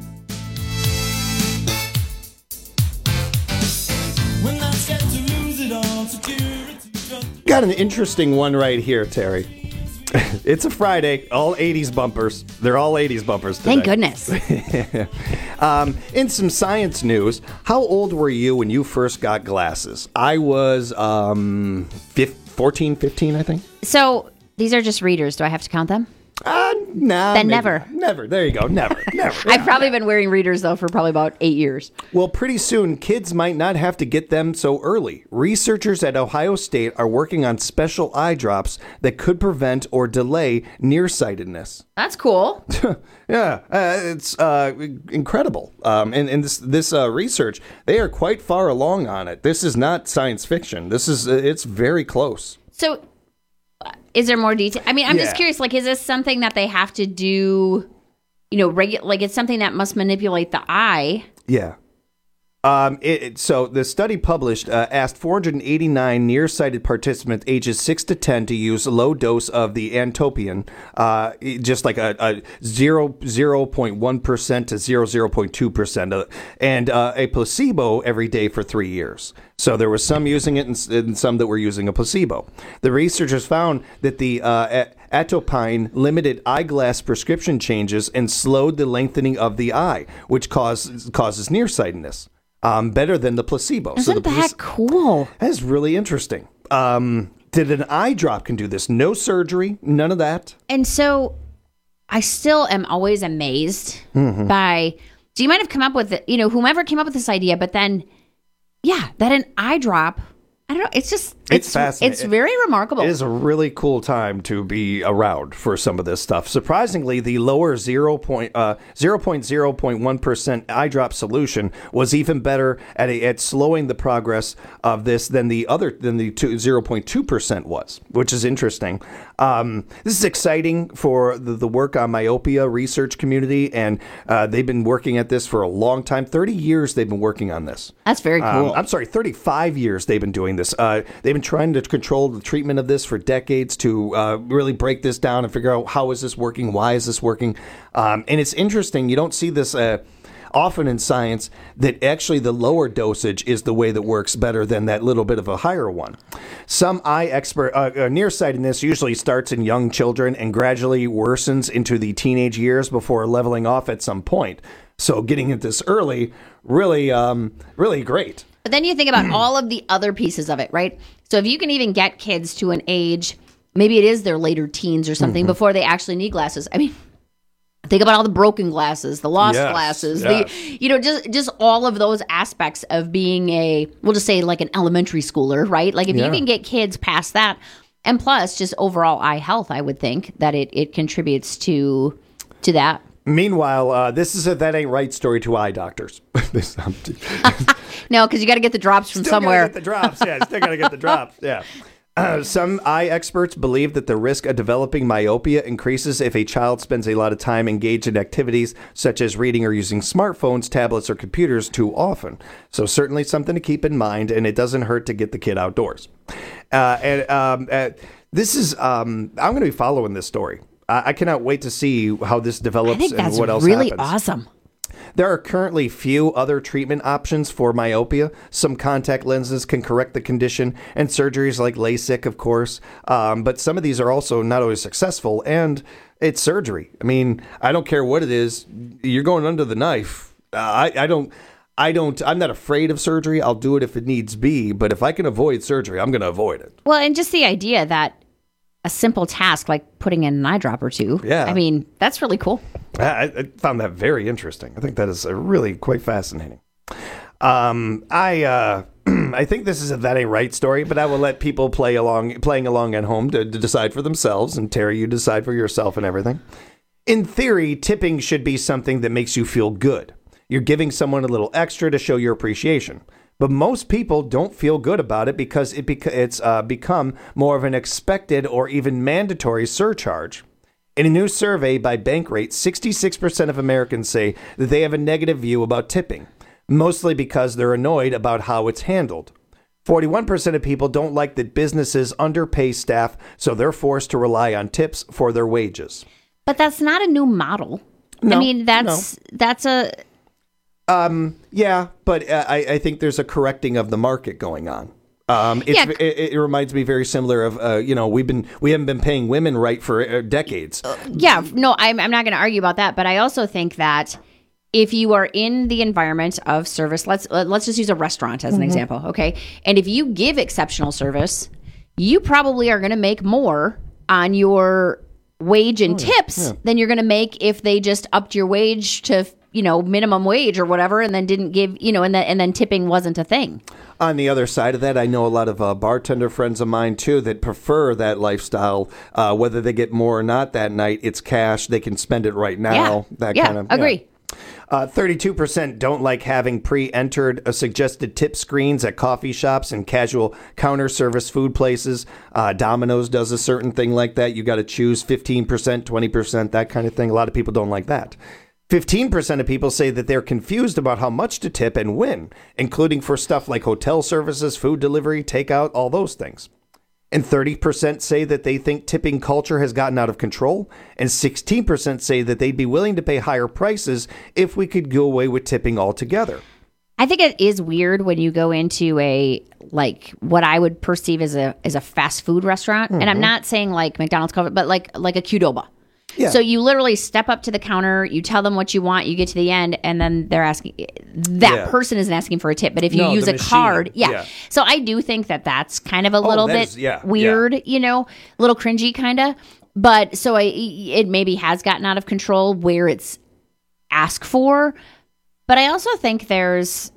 Got an interesting one right here, Terry. It's a Friday. All eighties bumpers. They're all eighties bumpers today. Thank goodness. um, in some science news, how old were you when you first got glasses? I was um, fourteen, fifteen, I think. So these are just readers. Do I have to count them? Uh, no. Then maybe. never. Never. There you go. Never. Never. I've probably been wearing readers, though, for probably about eight years. Well, pretty soon, kids might not have to get them so early. Researchers at Ohio State are working on special eye drops that could prevent or delay nearsightedness. That's cool. Yeah, uh, it's uh, incredible. Um, and and this, this uh, research, they are quite far along on it. This is not science fiction. This is, uh, it's very close. So... is there more detail? I mean, I'm Yeah. just curious, like, is this something that they have to do, you know, regu- like it's something that must manipulate the eye? Yeah. Um, it, it- so the study published uh, asked four hundred eighty-nine nearsighted participants ages six to ten to use a low dose of the Antopian, uh, it- just like a, a zero, zero point one percent to zero, zero point two percent, uh, and uh, a placebo every day for three years. So there was some using it and, s- and some that were using a placebo. The researchers found that the uh, a- atopine limited eyeglass prescription changes and slowed the lengthening of the eye, which causes causes nearsightedness. Um, better than the placebo. Isn't so the that cool? That's really interesting. Um, did an eye drop can do this? No surgery, none of that. And so I still am always amazed Mhm. by, so you might have come up with it, you know, whomever came up with this idea, but then, yeah, that an eye drop, I don't know, it's just, It's, It's fascinating. it's very remarkable. It is a really cool time to be around for some of this stuff. Surprisingly, the lower zero point uh, zero point zero point one percent eye drop solution was even better at a, at slowing the progress of this than the other than the two, zero point two percent was, which is interesting. Um, this is exciting for the, the work on myopia research community, and uh, they've been working at this for a long time. thirty years they've been working on this. That's very cool. Um, I'm sorry, thirty-five years they've been doing this. Uh, they've been trying to control the treatment of this for decades to uh, really break this down and figure out how is this working, why is this working. Um, and it's interesting, you don't see this uh, often in science, that actually the lower dosage is the way that works better than that little bit of a higher one. Some eye expert uh, uh, nearsightedness usually starts in young children and gradually worsens into the teenage years before leveling off at some point. So getting it this early, really, um, really great. But then you think about all of the other pieces of it, right? So if you can even get kids to an age, maybe it is their later teens or something, Mm-hmm. before they actually need glasses. I mean, think about all the broken glasses, the lost Yes, glasses, yes. the you know, just just all of those aspects of being a, we'll just say like an elementary schooler, right? Like if Yeah. you can get kids past that, and plus just overall eye health, I would think that it it contributes to to that. Meanwhile, uh, this is a that ain't right story to eye doctors. This- I'm- No, because you got to get the drops from Still somewhere. gotta get the drops. Yeah, still gotta get the drops. Yeah. Uh, some eye experts believe that the risk of developing myopia increases if a child spends a lot of time engaged in activities such as reading or using smartphones, tablets, or computers too often. So certainly something to keep in mind, and it doesn't hurt to get the kid outdoors. Uh, and um, uh, this is um, I'm going to be following this story. I, I cannot wait to see how this develops I think and that's what else really happens. awesome. There are currently few other treatment options for myopia. Some contact lenses can correct the condition, and surgeries like LASIK, of course. Um, but some of these are also not always successful, and it's surgery. I mean, I don't care what it is. You're going under the knife. Uh, I, I don't... I don't, I'm not afraid of surgery. I'll do it if it needs be. But if I can avoid surgery, I'm going to avoid it. Well, and just the idea that a simple task like putting in an eye drop or two. Yeah. I mean, that's really cool. I, I found that very interesting. I think that is uh, really quite fascinating. Um, I uh, I think this is a that ain't right story, but I will let people play along, playing along at home to, to decide for themselves. And Terry, you decide for yourself and everything. In theory, tipping should be something that makes you feel good. You're giving someone a little extra to show your appreciation. But most people don't feel good about it because it beca- it's uh, become more of an expected or even mandatory surcharge. In a new survey by Bankrate, sixty-six percent of Americans say that they have a negative view about tipping, mostly because they're annoyed about how it's handled. forty-one percent of people don't like that businesses underpay staff, so they're forced to rely on tips for their wages. But that's not a new model. No, I mean, that's that's a... Um, yeah, but uh, I, I think there's a correcting of the market going on. Um, it's, Yeah. it, it reminds me very similar of, uh, you know, we've been, we haven't been paying women right for uh, decades. Yeah, no, I'm, I'm not going to argue about that. But I also think that if you are in the environment of service, let's uh, let's just use a restaurant as an Mhm. example, okay? And if you give exceptional service, you probably are going to make more on your wage and Oh, yeah, tips yeah. than you're going to make if they just upped your wage to, you know, minimum wage or whatever, and then didn't give, you know, and then and then tipping wasn't a thing. On the other side of that, I know a lot of uh, bartender friends of mine, too, that prefer that lifestyle. Uh, whether they get more or not that night, it's cash. They can spend it right now. Yeah. That Yeah, kind of agree. Uh, thirty-two percent don't like having pre-entered uh, suggested tip screens at coffee shops and casual counter service food places. Uh, Domino's does a certain thing like that. You got to choose fifteen percent, twenty percent, that kind of thing. A lot of people don't like that. fifteen percent of people say that they're confused about how much to tip and when, including for stuff like hotel services, food delivery, takeout, all those things. And thirty percent say that they think tipping culture has gotten out of control. And sixteen percent say that they'd be willing to pay higher prices if we could go away with tipping altogether. I think it is weird when you go into a, like, what I would perceive as a as a fast food restaurant. And I'm Mhm. not saying like McDonald's, cover, but like like a Qdoba. Yeah. So you literally step up to the counter, you tell them what you want, you get to the end, and then they're asking, that Yeah. person isn't asking for a tip. But if you No, use the a machine. card, yeah. Yeah. So I do think that that's kind of a little that bit is- yeah, weird, you know, a little cringy kind of. But so I, it maybe has gotten out of control where it's asked for. But I also think there's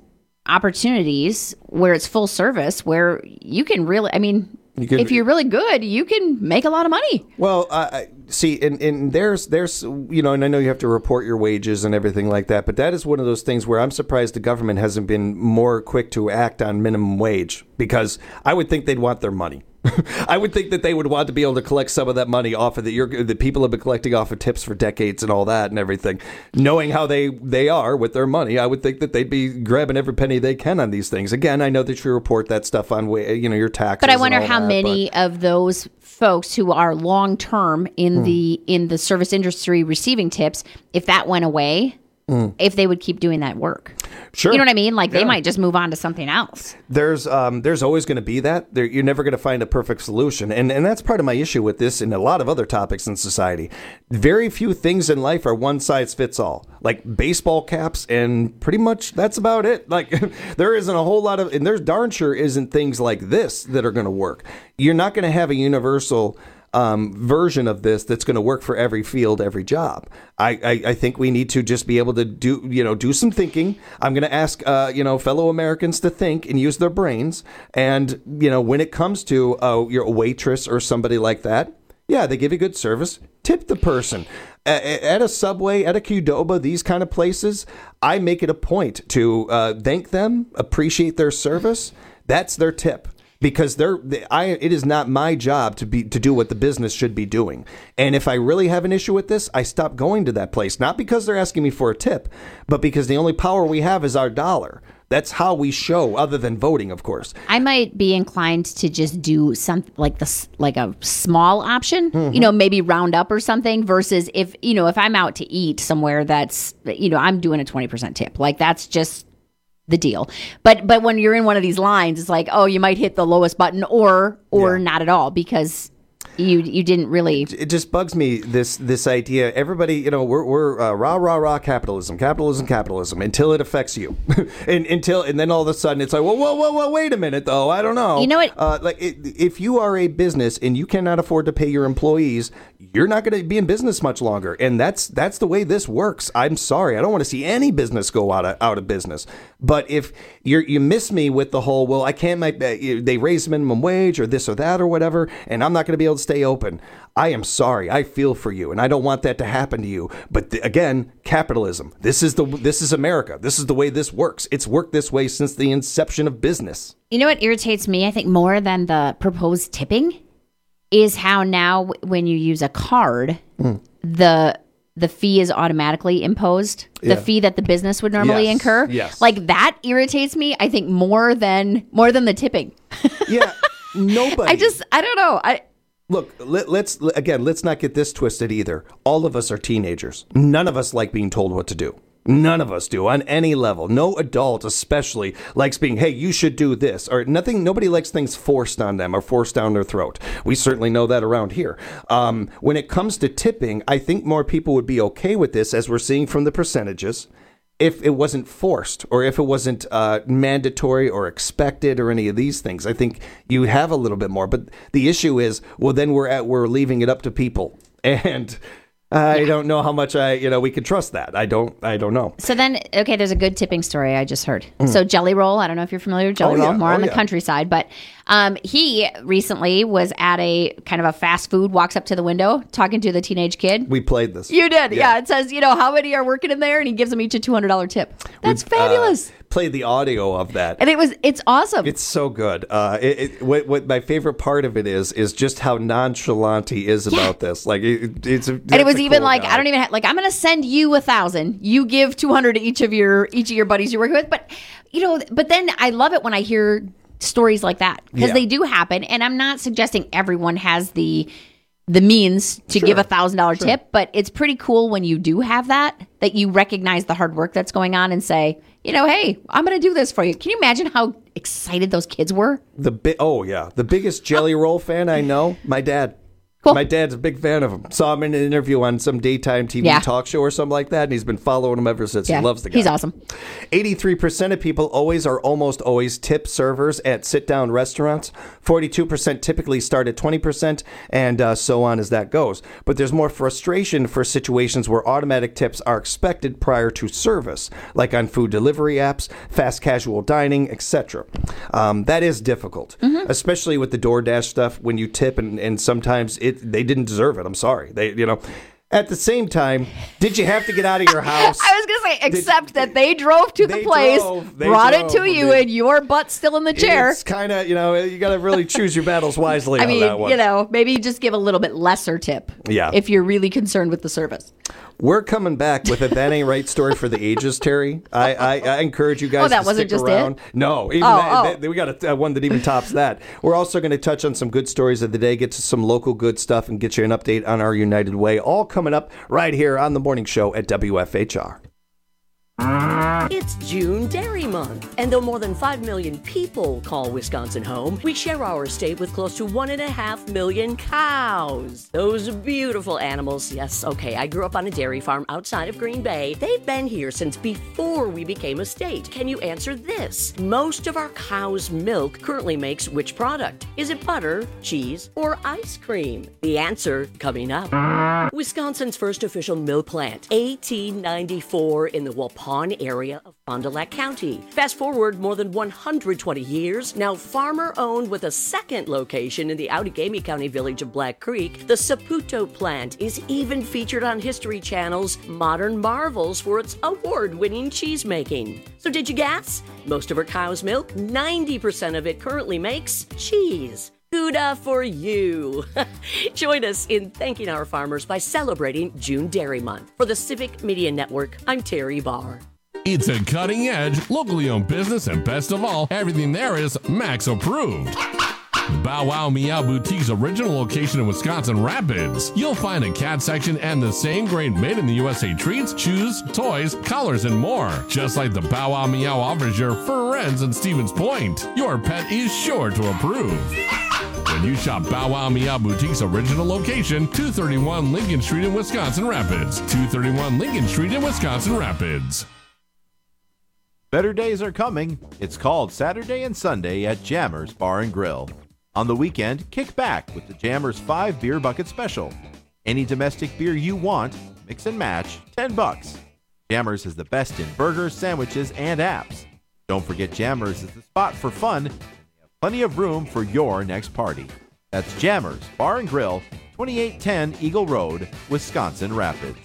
opportunities where it's full service, where you can really, I mean, You could- if you're really good, you can make a lot of money. Well, uh, I- see, and, and there's, there's, you know, and I know you have to report your wages and everything like that, but that is one of those things where I'm surprised the government hasn't been more quick to act on minimum wage, because I would think they'd want their money. I would think that they would want to be able to collect some of that money off of the, your, the people have been collecting off of tips for decades and all that and everything. Knowing how they, they are with their money, I would think that they'd be grabbing every penny they can on these things. Again, I know that you report that stuff on, wa- you know, your taxes. But I wonder and all how that, many but- of those folks who are long term in Hmm. the in the service industry receiving tips, if that went away, Hmm. if they would keep doing that work. Sure. You know what I mean? Like they Yeah. might just move on to something else. There's um, there's always going to be that. There, you're never going to find a perfect solution. And and that's part of my issue with this and a lot of other topics in society. Very few things in life are one size fits all. Like baseball caps, and pretty much that's about it. Like there isn't a whole lot of, and there's darn sure isn't things like this that are going to work. You're not going to have a universal Um, version of this that's going to work for every field, every job. I, I, I think we need to just be able to do, you know, do some thinking. I'm going to ask, uh, you know, fellow Americans to think and use their brains. And, you know, when it comes to uh, you're a waitress or somebody like that, yeah, they give you good service. Tip the person. A- At a Subway, at a Qdoba, these kind of places, I make it a point to uh, thank them, appreciate their service. That's their tip. Because they're, I, it is not my job to be to do what the business should be doing. And if I really have an issue with this, I stop going to that place. Not because they're asking me for a tip, but because the only power we have is our dollar. That's how we show, other than voting, of course. I might be inclined to just do something like this, like a small option, Mm-hmm. you know, maybe round up or something versus if, you know, if I'm out to eat somewhere that's, you know, I'm doing a twenty percent tip. Like that's just the deal. But but when you're in one of these lines, it's like, oh, you might hit the lowest button or or Yeah. not at all because you you didn't really. It just bugs me, this this idea. Everybody, you know, we're we're uh, rah rah rah capitalism, capitalism, capitalism until it affects you, and until and then all of a sudden it's like, whoa whoa whoa whoa, wait a minute though, I don't know. You know what? Uh, like it, if you are a business and you cannot afford to pay your employees, you're not going to be in business much longer, and that's that's the way this works. I'm sorry, I don't want to see any business go out of out of business. But if you you miss me with the whole, well, I can't make they raise minimum wage or this or that or whatever, and I'm not going to be able to stay open. I am sorry. I feel for you, and I don't want that to happen to you. But th- again, capitalism. This is the this is America. This is the way this works. It's worked this way since the inception of business. You know what irritates me? I think more than the proposed tipping is how now w- when you use a card, Mm. the the fee is automatically imposed. The Yeah. fee that the business would normally Yes, incur. yes. Like that irritates me. I think more than more than the tipping. Yeah, nobody. I just I don't know. I Look, let, let's again, let's not get this twisted either. All of us are teenagers. None of us like being told what to do. None of us do on any level. No adult especially likes being, hey, you should do this or nothing. Nobody likes things forced on them or forced down their throat. We certainly know that around here. Um, when it comes to tipping, I think more people would be okay with this, as we're seeing from the percentages, if it wasn't forced or if it wasn't uh, mandatory or expected or any of these things. I think you have a little bit more. But the issue is, well, then we're at we're leaving it up to people. And I yeah. don't know how much I, you know, we can trust that. I don't, I don't know. So then, okay, there's a good tipping story I just heard. Mm. So Jelly Roll, I don't know if you're familiar with Jelly oh, Roll, yeah. more oh, on the yeah. countryside, but um, he recently was at a kind of a fast food, walks up to the window, talking to the teenage kid. We played this. You did, yeah. yeah. It says, you know, how many are working in there? And he gives them each a two hundred dollars tip. That's we, fabulous. Uh, played the audio of that. And it was, it's awesome. It's so good. Uh, it, it, what, what my favorite part of it is, is just how nonchalant he is yeah. about this. Like, it, it's, a, and it was even cool like, guy. I don't even have, like, I'm going to send you a thousand. You give two hundred to each of your, each of your buddies you're working with. But, you know, but then I love it when I hear stories like that because yeah. they do happen. And I'm not suggesting everyone has the, the means to sure. give a thousand dollar tip, but it's pretty cool when you do have that, that you recognize the hard work that's going on and say, you know, hey, I'm going to do this for you. Can you imagine how excited those kids were? The bi- Oh, yeah. The biggest Jelly Roll fan I know, my dad. Cool. My dad's a big fan of him. Saw him in an interview on some daytime T V Yeah. talk show or something like that, and he's been following him ever since. Yeah, He loves the guy. he's awesome. eighty-three percent of people always or almost always tip servers at sit-down restaurants. forty-two percent typically start at twenty percent, and uh, so on as that goes. But there's more frustration for situations where automatic tips are expected prior to service, like on food delivery apps, fast casual dining, et cetera. Um, that is difficult, Mm-hmm. especially with the DoorDash stuff when you tip, and, and sometimes it they didn't deserve it. I'm sorry. They, you know. At the same time, did you have to get out of your house? I was going to say, except that they drove to the They place, drove, they brought drove, it to you, they- and your butt's still in the chair. It's kind of, you know, you got to really choose your battles wisely I on mean, that one. you know, maybe just give a little bit lesser tip. Yeah. If you're really concerned with the service. We're coming back with a That Ain't Right story for the ages, Terry. I, I, I encourage you guys Oh, that to wasn't stick just it? around. No, even Oh, that, oh. that- we got a, uh, one that even tops that. We're also going to touch on some good stories of the day, get to some local good stuff, and get you an update on our United Way. All coming up right here on the morning show at W F H R. It's June Dairy Month, and though more than five million people call Wisconsin home, we share our state with close to one and a half million cows. Those beautiful animals, yes, okay, I grew up on a dairy farm outside of Green Bay. They've been here since before we became a state. Can you answer this? Most of our cow's milk currently makes which product? Is it butter, cheese, or ice cream? The answer coming up. Wisconsin's first official milk plant, eighteen ninety-four in the Waupun area of Fond du Lac County. Fast forward more than one hundred twenty years, now farmer-owned with a second location in the Outagamie County village of Black Creek, the Saputo plant is even featured on History Channel's Modern Marvels for its award-winning cheese-making. So did you guess? Most of our cow's milk, ninety percent of it currently makes cheese. Gouda for you. Join us in thanking our farmers by celebrating June Dairy Month. For the Civic Media Network, I'm Terry Barr. It's a cutting edge, locally owned business, and best of all, everything there is Max approved. The Bow Wow Meow Boutique's original location in Wisconsin Rapids. You'll find a cat section and the same great made in the U S A treats, chews, toys, collars, and more. Just like the Bow Wow Meow offers your fur friends in Stevens Point. Your pet is sure to approve. When you shop Bow Wow Meow Boutique's original location, two thirty-one Lincoln Street in Wisconsin Rapids. two thirty-one Lincoln Street in Wisconsin Rapids. Better days are coming. It's called Saturday and Sunday at Jammers Bar and Grill. On the weekend, kick back with the Jammers five Beer Bucket Special. Any domestic beer you want, mix and match, ten bucks. Jammers is the best in burgers, sandwiches, and apps. Don't forget Jammers is the spot for fun. They have plenty of room for your next party. That's Jammers Bar and Grill, twenty-eight ten Eagle Road, Wisconsin Rapids.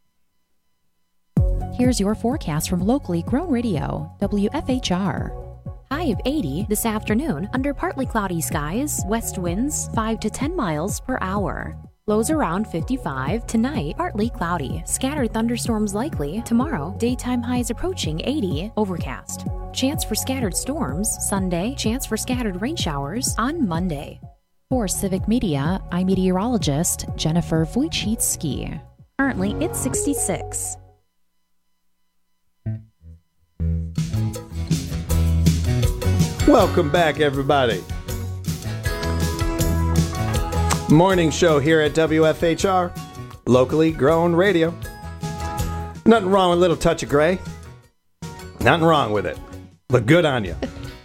Here's your forecast from locally grown radio, W F H R. High of eighty this afternoon under partly cloudy skies, west winds five to ten miles per hour. Lows around fifty-five. Tonight, partly cloudy. Scattered thunderstorms likely. Tomorrow, daytime highs approaching eighty. Overcast. Chance for scattered storms. Sunday, chance for scattered rain showers on Monday. For Civic Media, I'm meteorologist Jennifer Wojcicki. Currently, it's sixty-six. Welcome back, everybody. Morning show here at W F H R, locally grown radio. Nothing wrong with a little touch of gray. Nothing wrong with it. Look good on you.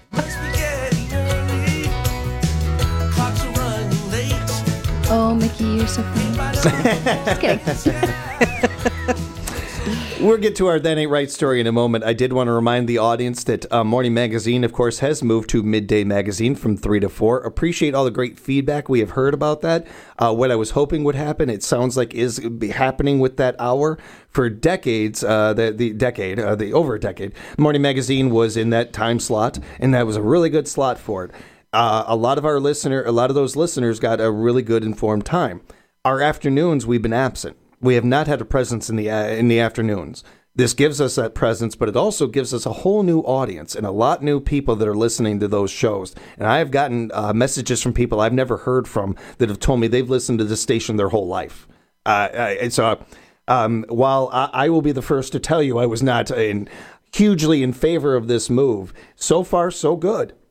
Oh, Mickey, you're so funny. Just kidding. We'll get to our That Ain't Right story in a moment. I did want to remind the audience that uh, Morning Magazine, of course, has moved to Midday Magazine from three to four. Appreciate all the great feedback we have heard about that. Uh, what I was hoping would happen, it sounds like is happening with that hour. For decades, uh, the, the decade, uh, the over a decade, Morning Magazine was in that time slot, and that was a really good slot for it. Uh, a lot of our listener, a lot of those listeners got a really good informed time. Our afternoons, we've been absent. We have not had a presence in the uh, in the afternoons. This gives us that presence, but it also gives us a whole new audience and a lot new people that are listening to those shows. And I have gotten uh, messages from people I've never heard from that have told me they've listened to this station their whole life. Uh, and so um, while I, I will be the first to tell you I was not in, hugely in favor of this move, so far so good.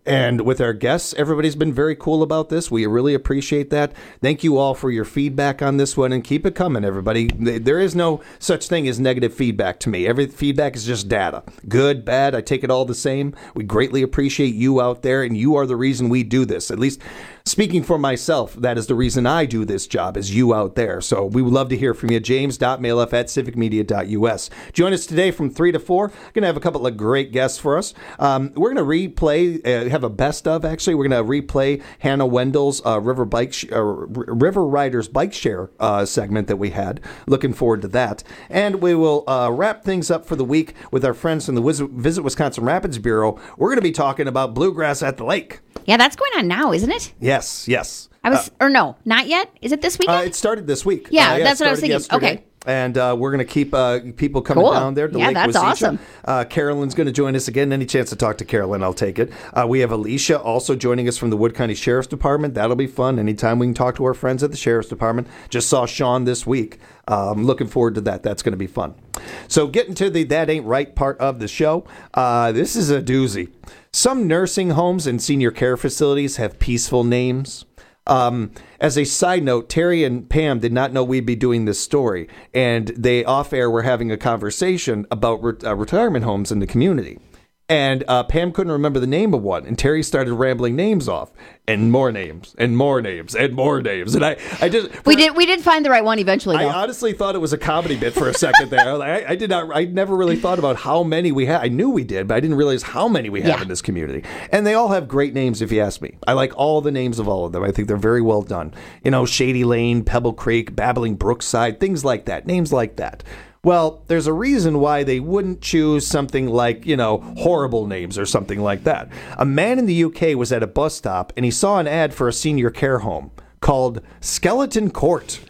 And with our guests, everybody's been very cool about this. We really appreciate that. Thank you all for your feedback on this one, and keep it coming, everybody. There is no such thing as negative feedback to me. Every feedback is just data. Good, bad, I take it all the same. We greatly appreciate you out there, and you are the reason we do this. At least speaking for myself, that is the reason I do this job, is you out there. So we would love to hear from you. James dot mailf at civic media dot u s. Join us today from three to four. Going to have a couple of great guests for us. Um, we're going to replay, uh, have a best of, actually. We're going to replay Hannah Wendell's uh, River Bike sh- uh, River Riders Bike Share uh, segment that we had. Looking forward to that. And we will uh, wrap things up for the week with our friends from the Wiz- Visit Wisconsin Rapids Bureau. We're going to be talking about bluegrass at the lake. Yeah, that's going on now, isn't it? Yes, yes. I was, uh, or no, not yet. Is it this weekend? Uh, it started this week. Yeah, uh, yeah that's what I was thinking. Yesterday. Okay. And uh, we're going to keep uh, people coming Cool. down there to Yeah, Lake that's Wazeecha. awesome. Uh, Carolyn's going to join us again. Any chance to talk to Carolyn, I'll take it. Uh, we have Alicia also joining us from the Wood County Sheriff's Department. That'll be fun. Anytime we can talk to our friends at the Sheriff's Department. Just saw Sean this week. Um, looking forward to that. That's going to be fun. So getting to the That Ain't Right part of the show, uh, this is a doozy. Some nursing homes and senior care facilities have peaceful names. Um, as a side note, Terry and Pam did not know we'd be doing this story, and they off air were having a conversation about re- uh, retirement homes in the community. And uh, Pam couldn't remember the name of one, and Terry started rambling names off, and more names, and more names, and more names. And I, I just we did we did find the right one eventually, though. I honestly thought it was a comedy bit for a second there. I, I did not. I never really thought about how many we had. I knew we did, but I didn't realize how many we have Yeah. in this community. And they all have great names, if you ask me. I like all the names of all of them. I think they're very well done. You know, Shady Lane, Pebble Creek, Babbling Brookside, things like that. Names like that. Well, there's a reason why they wouldn't choose something like, you know, horrible names or something like that. A man in the U K was at a bus stop and he saw an ad for a senior care home called Skeleton Court.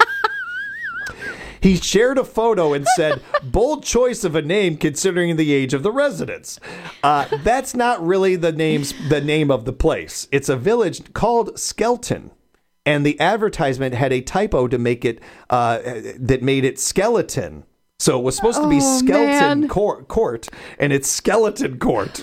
He shared a photo and said, bold choice of a name considering the age of the residents. Uh, that's not really the name's, the name of the place. It's a village called Skelton. And the advertisement had a typo to make it, uh, that made it skeleton. So it was supposed to be Oh, Skeleton man. court, court, and it's Skeleton Court.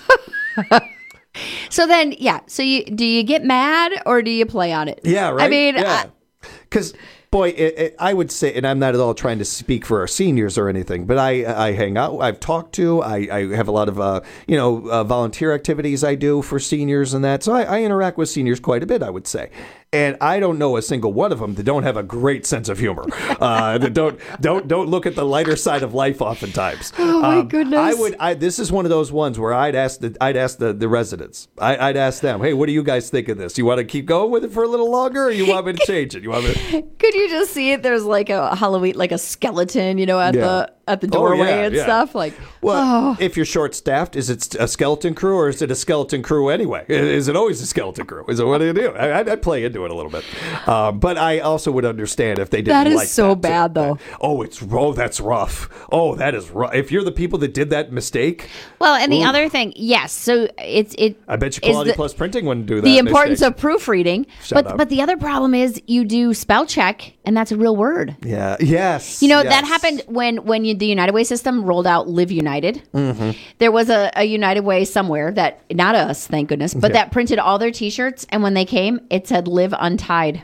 So then, yeah. So you do you get mad or do you play on it? Yeah, right? I mean, yeah. Because, boy, it, it, I would say, and I'm not at all trying to speak for our seniors or anything, but I, I hang out, I've talked to, I, I have a lot of, uh, you know, uh, volunteer activities I do for seniors and that. So I, I interact with seniors quite a bit, I would say. And I don't know a single one of them that don't have a great sense of humor. Uh, that don't don't don't look at the lighter side of life oftentimes. Oh my Um, goodness! I would. I, this is one of those ones where I'd ask the I'd ask the, the residents. I, I'd ask them, hey, what do you guys think of this? You want to keep going with it for a little longer, or you want me to change it? You want me to? could you just see it? There's like a Halloween, like a skeleton, you know, at Yeah. the at the Oh, doorway yeah, and yeah. stuff. Like, Well, oh. if you're short-staffed, is it a skeleton crew or is it a skeleton crew anyway? Is it always a skeleton crew? Is it what do you do? I, I'd- I'd play into it a little bit, um, but I also would understand if they didn't. That is like so that, too. bad, though. Oh, it's oh, that's rough. Oh, that is rough. If you're the people that did that mistake, Well, and the Ooh. other thing, yes. So it's it. I bet you is Quality the- Plus Printing wouldn't do that. the importance mistake. of proofreading. Shut but up. but the other problem is you do spell check, and that's a real word. Yeah. Yes. You know, yes. that happened when when you, the United Way system rolled out Live United. Mm-hmm. There was a, a United Way somewhere that, not us, thank goodness, but Yeah. that printed all their T-shirts, and when they came, it said Live Untied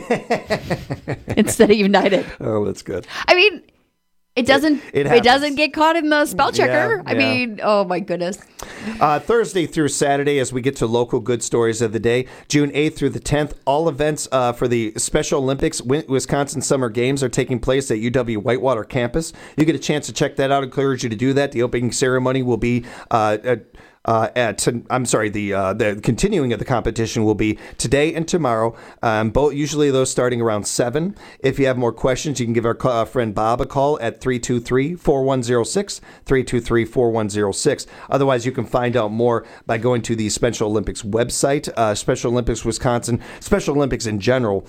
instead of United. Oh, that's good. I mean, it doesn't it it, happens. doesn't get caught in the spell checker. Yeah, I yeah. mean, oh my goodness. Uh, Thursday through Saturday, as we get to local good stories of the day, June eighth through the tenth, all events uh, for the Special Olympics Wi- Wisconsin Summer Games are taking place at U W Whitewater campus. You get a chance to check that out. I encourage you to do that. The opening ceremony will be uh, at Uh, at I'm sorry, the uh, the continuing of the competition will be today and tomorrow. Um, both usually those starting around seven. If you have more questions, you can give our co- uh, friend Bob a call at three two three, four one zero six, three two three, four one zero six. Otherwise, you can find out more by going to the Special Olympics website, uh, Special Olympics Wisconsin, Special Olympics in general.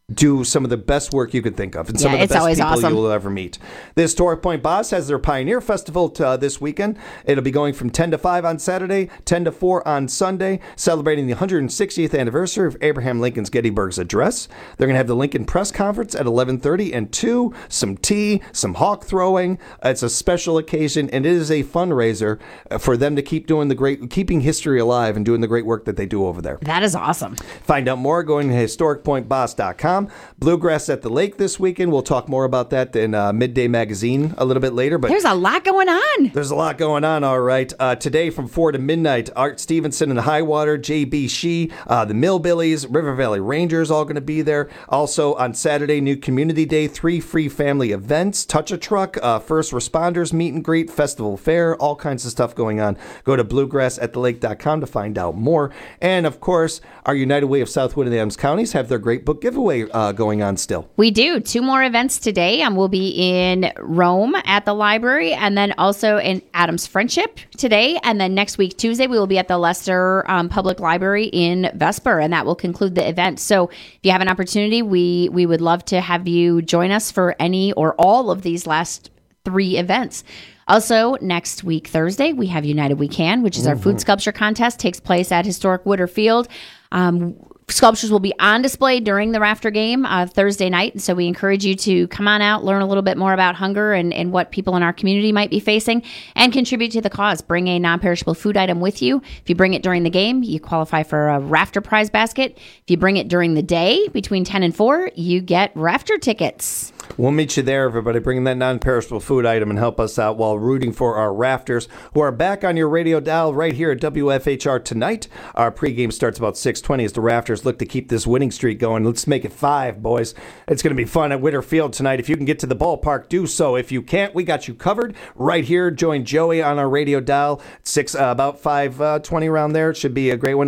do some of the best work you could think of, and some Yeah, of the it's best always people awesome. you'll ever meet. The Historic Point Boss has their Pioneer Festival uh, this weekend. It'll be going from ten to five on Saturday, ten to four on Sunday, celebrating the one hundred sixtieth anniversary of Abraham Lincoln's Gettysburg's Address. They're going to have the Lincoln Press Conference at eleven thirty and two, some tea, some hawk throwing. It's a special occasion, and it is a fundraiser for them to keep doing the great, keeping history alive and doing the great work that they do over there. That is awesome. Find out more going to historic point boss dot com. Bluegrass at the Lake this weekend. We'll talk more about that in uh, Midday Magazine a little bit later. But There's a lot going on. There's a lot going on, all right. Uh, today from four to midnight, Art Stevenson and Highwater, J B. Shee, uh, the Millbillies, River Valley Rangers all going to be there. Also on Saturday, New Community Day, three free family events, Touch a Truck, uh, First Responders Meet and Greet, Festival Fair, all kinds of stuff going on. Go to bluegrass at the lake dot com to find out more. And of course, our United Way of Southwood and Adams Counties have their great book giveaway uh, going on still. We do. Two more events today. Um, we'll be in Rome at the library, and then also in Adams Friendship today. And then next week, Tuesday, we will be at the Leicester um, Public Library in Vesper, and that will conclude the event. So if you have an opportunity, we, we would love to have you join us for any or all of these last three events. Also, next week, Thursday, we have United We Can, which is our food sculpture contest. Takes place at Historic Woodder Field. Um, sculptures will be on display during the Rafter game uh, Thursday night. And so we encourage you to come on out, learn a little bit more about hunger and, and what people in our community might be facing, and contribute to the cause. Bring a non-perishable food item with you. If you bring it during the game, you qualify for a Rafter prize basket. If you bring it during the day between ten and four, you get Rafter tickets. We'll meet you there, everybody. Bring that non-perishable food item and help us out while rooting for our Rafters, who are back on your radio dial right here at W F H R tonight. Our pregame starts about six twenty as the Rafters look to keep this winning streak going. Let's make it five, boys. It's going to be fun at Witter Field tonight. If you can get to the ballpark, do so. If you can't, we got you covered right here. Join Joey on our radio dial. Six, uh, about five twenty around there. It should be a great one.